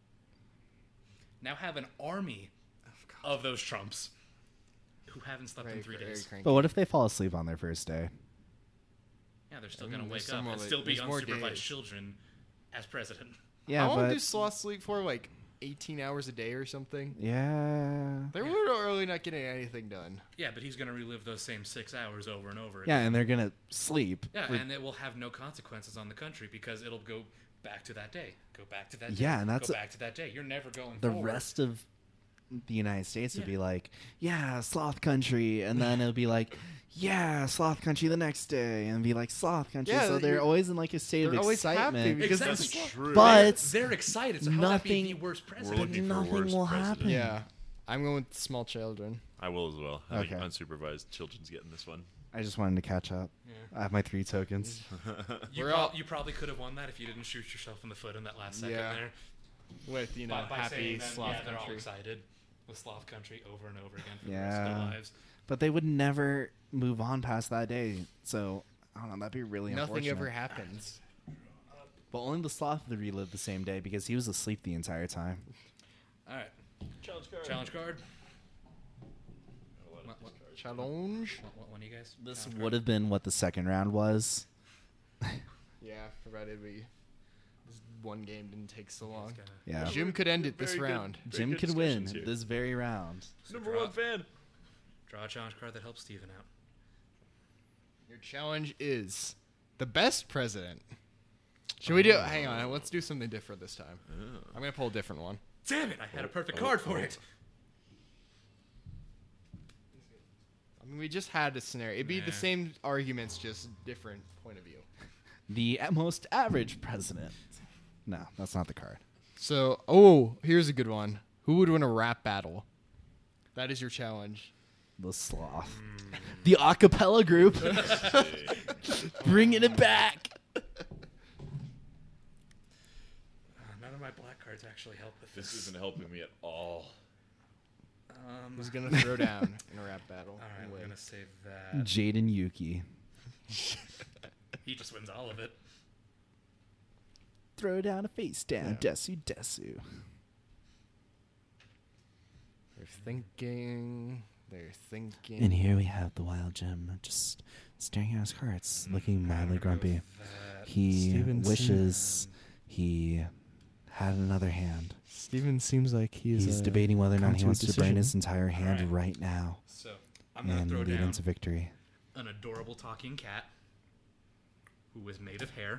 Now have an army of those Trumps who haven't slept in Very- three very days. cranky. But what if they fall asleep on their first day? Yeah, they're still I going to mean, wake there's up some and more- still be there's more unsupervised days. children as president. Yeah, How long but do sloths sleep for? Like eighteen hours a day or something? yeah, They're literally not getting anything done. Yeah, but he's going to relive those same six hours over and over yeah, again. and they're gonna sleep. Yeah, for- and it will have no consequences on the country because it'll go back to that day. Go back to that day. Yeah, and that's go a- back to that day. You're never going the forward. rest of the United States would Yeah. be like, yeah, sloth country, and then it'll be like, yeah, sloth country the next day, and be like sloth country. Yeah, so they're you're- always in like a state They're of always happy excitement. because Exactly. that's True. But They're excited. So how that be nothing- the worst We're president? looking nothing for worst will president. happen. yeah. I'm going with small children. I will as well. I think Okay. unsupervised children's getting this one. I just wanted to catch up. Yeah. I have my three tokens. You, We're prob- all- you probably could have won that if you didn't shoot yourself in the foot in that last second Yeah. there. With you know by, by happy saying that, sloth yeah, they're all country. excited with sloth country over and over again for the rest of Yeah. their lives. But they would never move on past that day. So I don't know. That'd be really Nothing unfortunate. ever happens. But only the sloth would relive the same day because he was asleep the entire time. All right, Challenge card. challenge card. What- What, what, Challenge. what, what one of you guys? This Challenge would card? have been what the second round was. Yeah, provided we just one game didn't take so long. It's gonna- Yeah. Jim could end it this Very good- round. very Jim good could win discussions here. this very round. So Number draw, one fan. draw a challenge card that helps Steven out. Your challenge is the best president. Should we do? Hang on, let's do something different this time. I'm gonna pull a different one. Damn it! I had a perfect oh, card for oh. it. I mean, we just had a scenario. It'd be the Nah. same arguments, just different point of view. The most average president. No, that's not the card. So, oh, here's a good one. Who would win a rap battle? That is your challenge. The sloth. The acapella group. Bringing it back. Uh, none of my black cards actually help with this. This isn't helping me at all. Um, Who's gonna throw down in a rap battle? all right, and I'm win? gonna save that. Jaden Yuki. He just wins all of it. Throw down a face down. Yeah. Desu Desu. They're thinking. They're thinking. And here we have the wild Jim just staring at his cards, looking mildly grumpy. That. He Stevenson. wishes he had another hand. Steven seems like he's, He's uh, debating whether or come not he to a wants to burn decision. his entire hand Alright. right now So I'm gonna and throw lead down into victory. an adorable talking cat who is made of hair,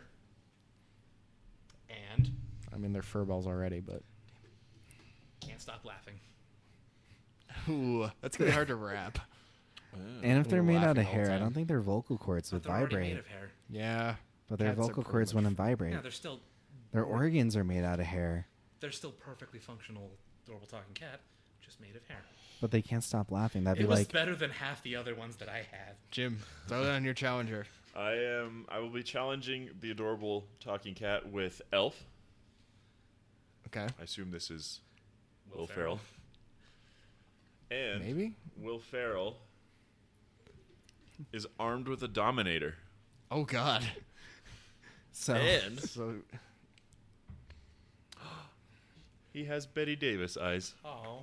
and I mean, they're furballs already, but can't stop laughing. ooh, that's gonna be hard to rap. And if they're We're made out laughing of all the hair, I time. don't think their vocal cords But would they're already vibrate. made of hair. Yeah, But their Cats are vocal pretty cords much- wouldn't vibrate. Yeah, they're still Their organs are made out of hair, they're still perfectly functional, adorable talking cat, just made of hair. but they can't stop laughing. That'd It be was like, better than half the other ones that I had. Jim, throw down your challenger. I am. I will be challenging the adorable talking cat with Elf. Okay, I assume this is Will, Will Ferrell. Ferrell. And maybe. Will Ferrell is armed with a Dominator. Oh God. so. And So he has Betty Davis eyes. Oh,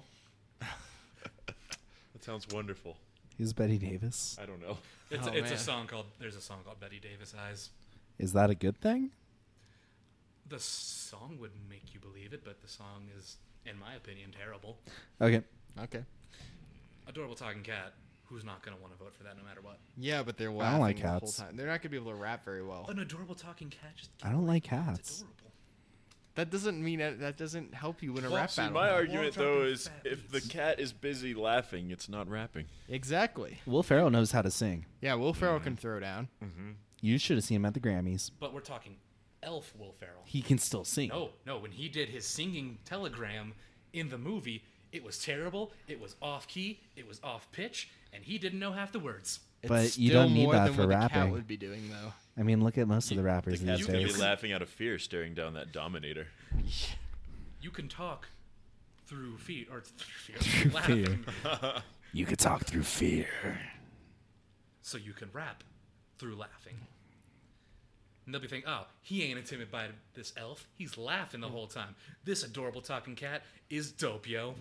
That sounds wonderful. Who's Betty Davis? I don't know. it's, Oh, a, it's a man. song called. There's a song called Betty Davis Eyes. Is that a good thing? The song would make you believe it, but the song is, in my opinion, terrible. Okay. okay. Adorable talking cat. Who's not gonna want to vote for that, no matter what? Yeah, but they're I laughing don't like the whole cats. time. They're not gonna be able to rap very well. An adorable talking cat. Just I don't like It's cats. adorable. That doesn't mean that, that doesn't help you win a Well, rap see, battle. my argument Warm though dropping is fat if the beats. cat is busy laughing, it's not rapping. Exactly. Will Ferrell knows how to sing. Yeah, Will Ferrell can throw down. You should have seen him at the Grammys. But we're talking elf Will Ferrell. He can still sing. No, no. When he did his singing telegram in the movie, it was terrible. It was off key. It was off pitch, and he didn't know half the words. But It's you still don't need more that than for what the rapping. cat would be doing though. I mean, look at most of the The rappers cat's these gonna be days. laughing out of fear, staring down that Dominator. You can talk through fear or through Through fear, laughing, fear. You could talk through fear. so you can rap through laughing. And they'll be thinking, oh, he ain't intimidated by this elf. He's laughing the whole time. This adorable talking cat is dope, yo.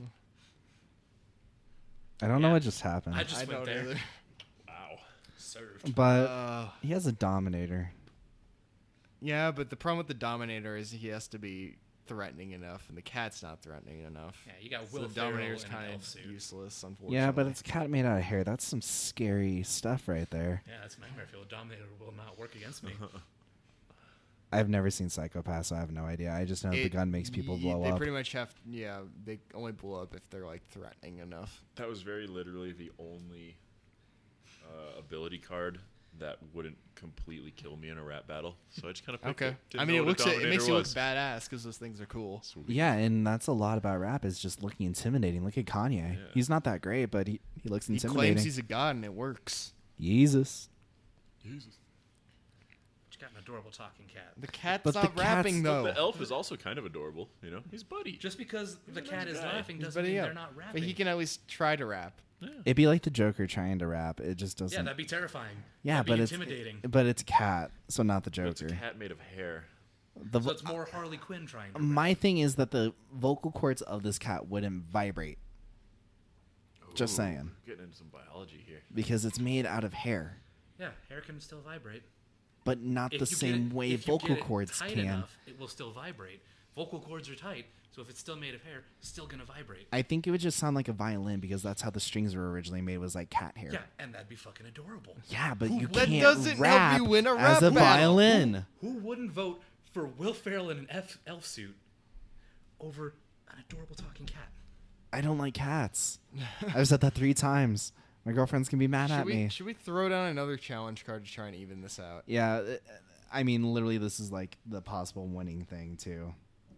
I don't know Yeah. what just happened. I just I went don't there. either. Wow. Served. but Uh, he has a Dominator. yeah, but the problem with the Dominator is he has to be threatening enough, and the cat's not threatening enough. Yeah, you got So Will the Ferrell Dominator's in an kind elf of suit. useless, unfortunately. Yeah, but it's a cat made out of hair. That's some scary stuff right there. Yeah, that's nightmare fuel. Dominator will not work against me. I've never seen Psychopath, so I have no idea. I just know the It- gun makes people ye- blow they up. pretty much have, yeah, they only blow up if they're like threatening enough. That was very literally the only uh, ability card that wouldn't completely kill me in a rap battle. So I just kind of picked Okay, it. Didn't I mean know it what a looks it, it Dominator makes you look was. badass because those things are cool. Sweet. Yeah, and that's a lot about rap is just looking intimidating. Look at Kanye. Yeah. He's not that great, but he, he looks He intimidating. claims he's a god and it works. Jesus. Jesus. But you got an adorable talking cat. The cat's But the not rapping cat's- though. The elf is also kind of adorable. You know, he's buddy. Just because the a cat nice is guy. laughing He's doesn't buddying mean up. they're not rapping. But he can at least try to rap. It'd be like the Joker trying to rap. It just doesn't. Yeah, that'd be terrifying. yeah, that'd but be it's intimidating. but it's a cat, so not the But it's Joker. a cat made of hair. The So vo- it's more Harley Quinn trying to my rap. thing is that the vocal cords of this cat wouldn't vibrate Just Ooh, saying. Getting into some biology here. because it's made out of hair. Yeah, hair can still vibrate. but not If the you get same it- way if you vocal get it cords tight can. enough, it will still vibrate. Vocal cords are tight, so if it's still made of hair, it's still gonna vibrate. I think it would just sound like a violin because that's how the strings were originally made, was like cat hair. Yeah, and that'd be fucking adorable. Yeah, but you That can't doesn't help rap you win a as rap a battle. violin. Who wouldn't vote for Will Ferrell in an F- elf suit over an adorable talking cat? I don't like cats. I've said that three times. My girlfriend's gonna be mad Should at we me. should we throw down another challenge card to try and even this out? Yeah, uh, I mean, literally, this is like the possible winning thing too.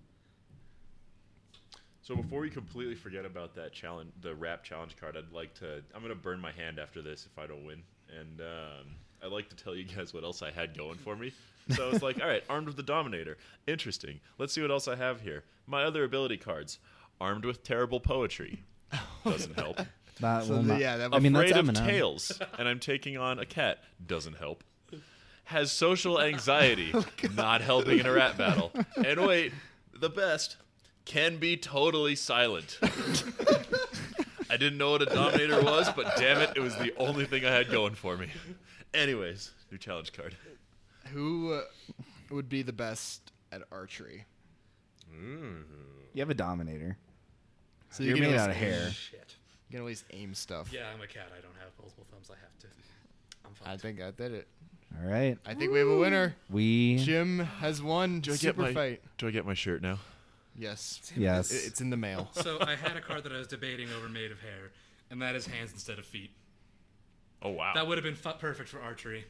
So before we completely forget about that challenge, the rap challenge card, I'd like to. I'm gonna burn my hand after this if I don't win, and um, I'd like to tell you guys what else I had going for me. So I was like, all right, armed with the Dominator, interesting. Let's see what else I have here. My other ability cards: armed with terrible poetry, doesn't help. That So will the- not- yeah, that I mean, that's Afraid of Eminem. tails, and I'm taking on a cat, doesn't help. Has social anxiety, not helping in a rap battle. And wait, the best, can be totally silent. I didn't know what a Dominator was, but damn it, it was the only thing I had going for me. Anyways, new challenge card. Who uh, would be the best at archery? You have a Dominator. So You're can made always out of aim- hair. Shit. You can always aim stuff. Yeah, I'm a cat. I don't have multiple thumbs. I have to. I'm I fucked. think I did it. All right, I think we have a winner. we Jim has won Do I super get my fight. Do I get my shirt now? Yes, yes. It- it's in the mail. So I had a card that I was debating over made of hair, and that is hands instead of feet. Oh wow. That would have been fu- perfect for archery.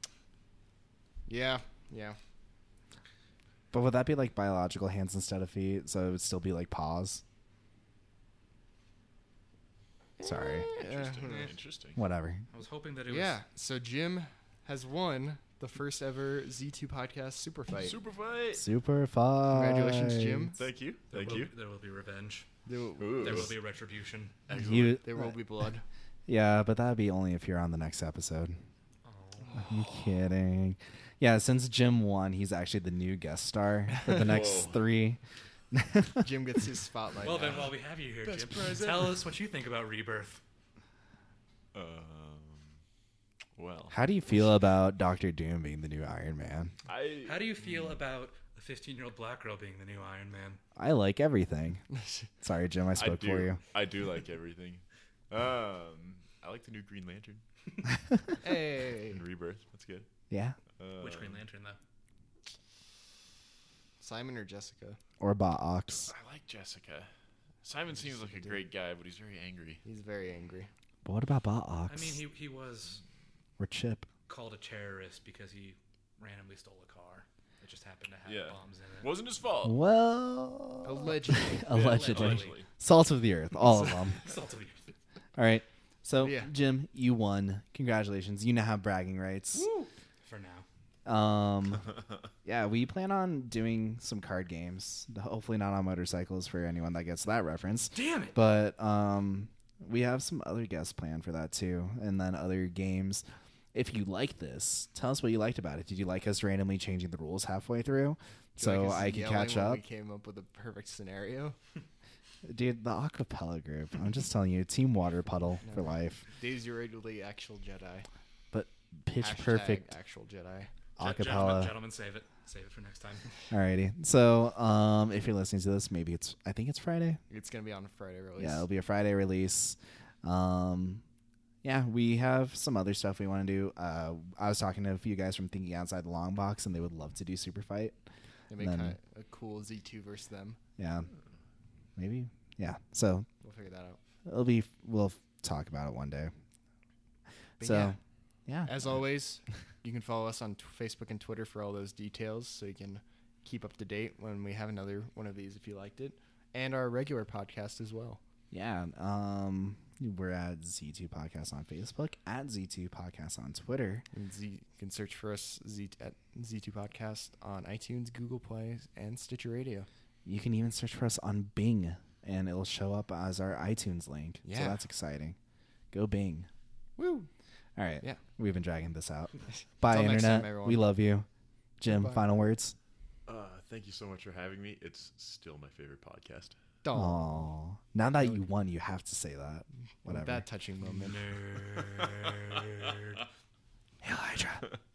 Yeah, yeah. But would that be like biological hands instead of feet? So it would still be like paws. Sorry, Interesting. Yeah. Interesting. whatever. I was hoping that it was. Yeah. So Jim has won the first ever Z two podcast super fight. Super fight. Super fun. Congratulations, Jim. Thank you. There Thank will you. Be, there will be revenge. There, will- Ooh. There will be retribution. You, there will be blood. yeah, but that'd be only if you're on the next episode. Oh. I'm kidding. Yeah, since Jim won, he's actually the new guest star for the next Whoa. three. Jim gets his spotlight. Well, now. then, while we have you here, Best Jim, prize tell ever. us what you think about Rebirth. Um. Well, How do you feel about Doctor Doom being the new Iron Man? I. How do you feel about a fifteen-year-old black girl being the new Iron Man? I like everything. Sorry, Jim, I I spoke do. for you. I do like everything. Um, I like the new Green Lantern Hey, and Rebirth. That's good. Yeah, Uh, Which Green Lantern, though? Simon or Jessica? or Box. I like Jessica. Simon seems like a great guy, but he's very angry. He's very angry. But what about Box? I mean, he he was or Chip? called a terrorist because he randomly stole a car that just happened to have Yeah. bombs in it. Wasn't his fault. Well, Allegedly. allegedly. allegedly. Salt of the earth, all of them. Salt of the earth. All right. So, Yeah. Jim, you won. Congratulations. You now have bragging rights. For now. Um, yeah, we plan on doing some card games. Hopefully not on motorcycles for anyone that gets that reference. Damn it! But um, we have some other guests planned for that too, and then other games. If you like this, tell us what you liked about it. Did you like us randomly changing the rules halfway through, Do you so like us I could yelling catch when up? We came up with a perfect scenario. Dude, the acapella group. I'm just telling you, Team Water Puddle for life. Daisy Ridley, actual Jedi. But pitch Hashtag perfect actual Jedi. Gen- Gentlemen, acapella. gentlemen, save it. Save it for next time. Alrighty. So, um, if you're listening to this, maybe it's I think it's Friday. It's gonna be on a Friday release. Yeah, it'll be a Friday release. Um, yeah, we have some other stuff we want to do. Uh, I was talking to a few guys from Thinking Outside the Long Box, and they would love to do Super Fight. They make then- kinda a cool Z two versus them. Yeah, maybe. Yeah. So We'll figure that out. it'll be. We'll f- talk about it one day. But so, yeah. yeah. As always, you can follow us on t- Facebook and Twitter for all those details, so you can keep up to date when we have another one of these if you liked it, and our regular podcast as well. Yeah. Um, we're at Z two Podcast on Facebook, at Z two Podcast on Twitter. And Z you can search for us Z at Z two Podcast on iTunes, Google Play, and Stitcher Radio. You can even search for us on Bing, and it'll show up as our iTunes link. So Yeah. that's exciting. Go Bing. Woo! All right. Yeah. We've been dragging this out. Bye, Till next Internet. time, everyone. We love you. Jim, Goodbye. final words? Uh, thank you so much for having me. It's still my favorite podcast. Aw. Aw. Now that you won, you have to say that. Whatever. That touching moment. Nerd. Hail Hydra.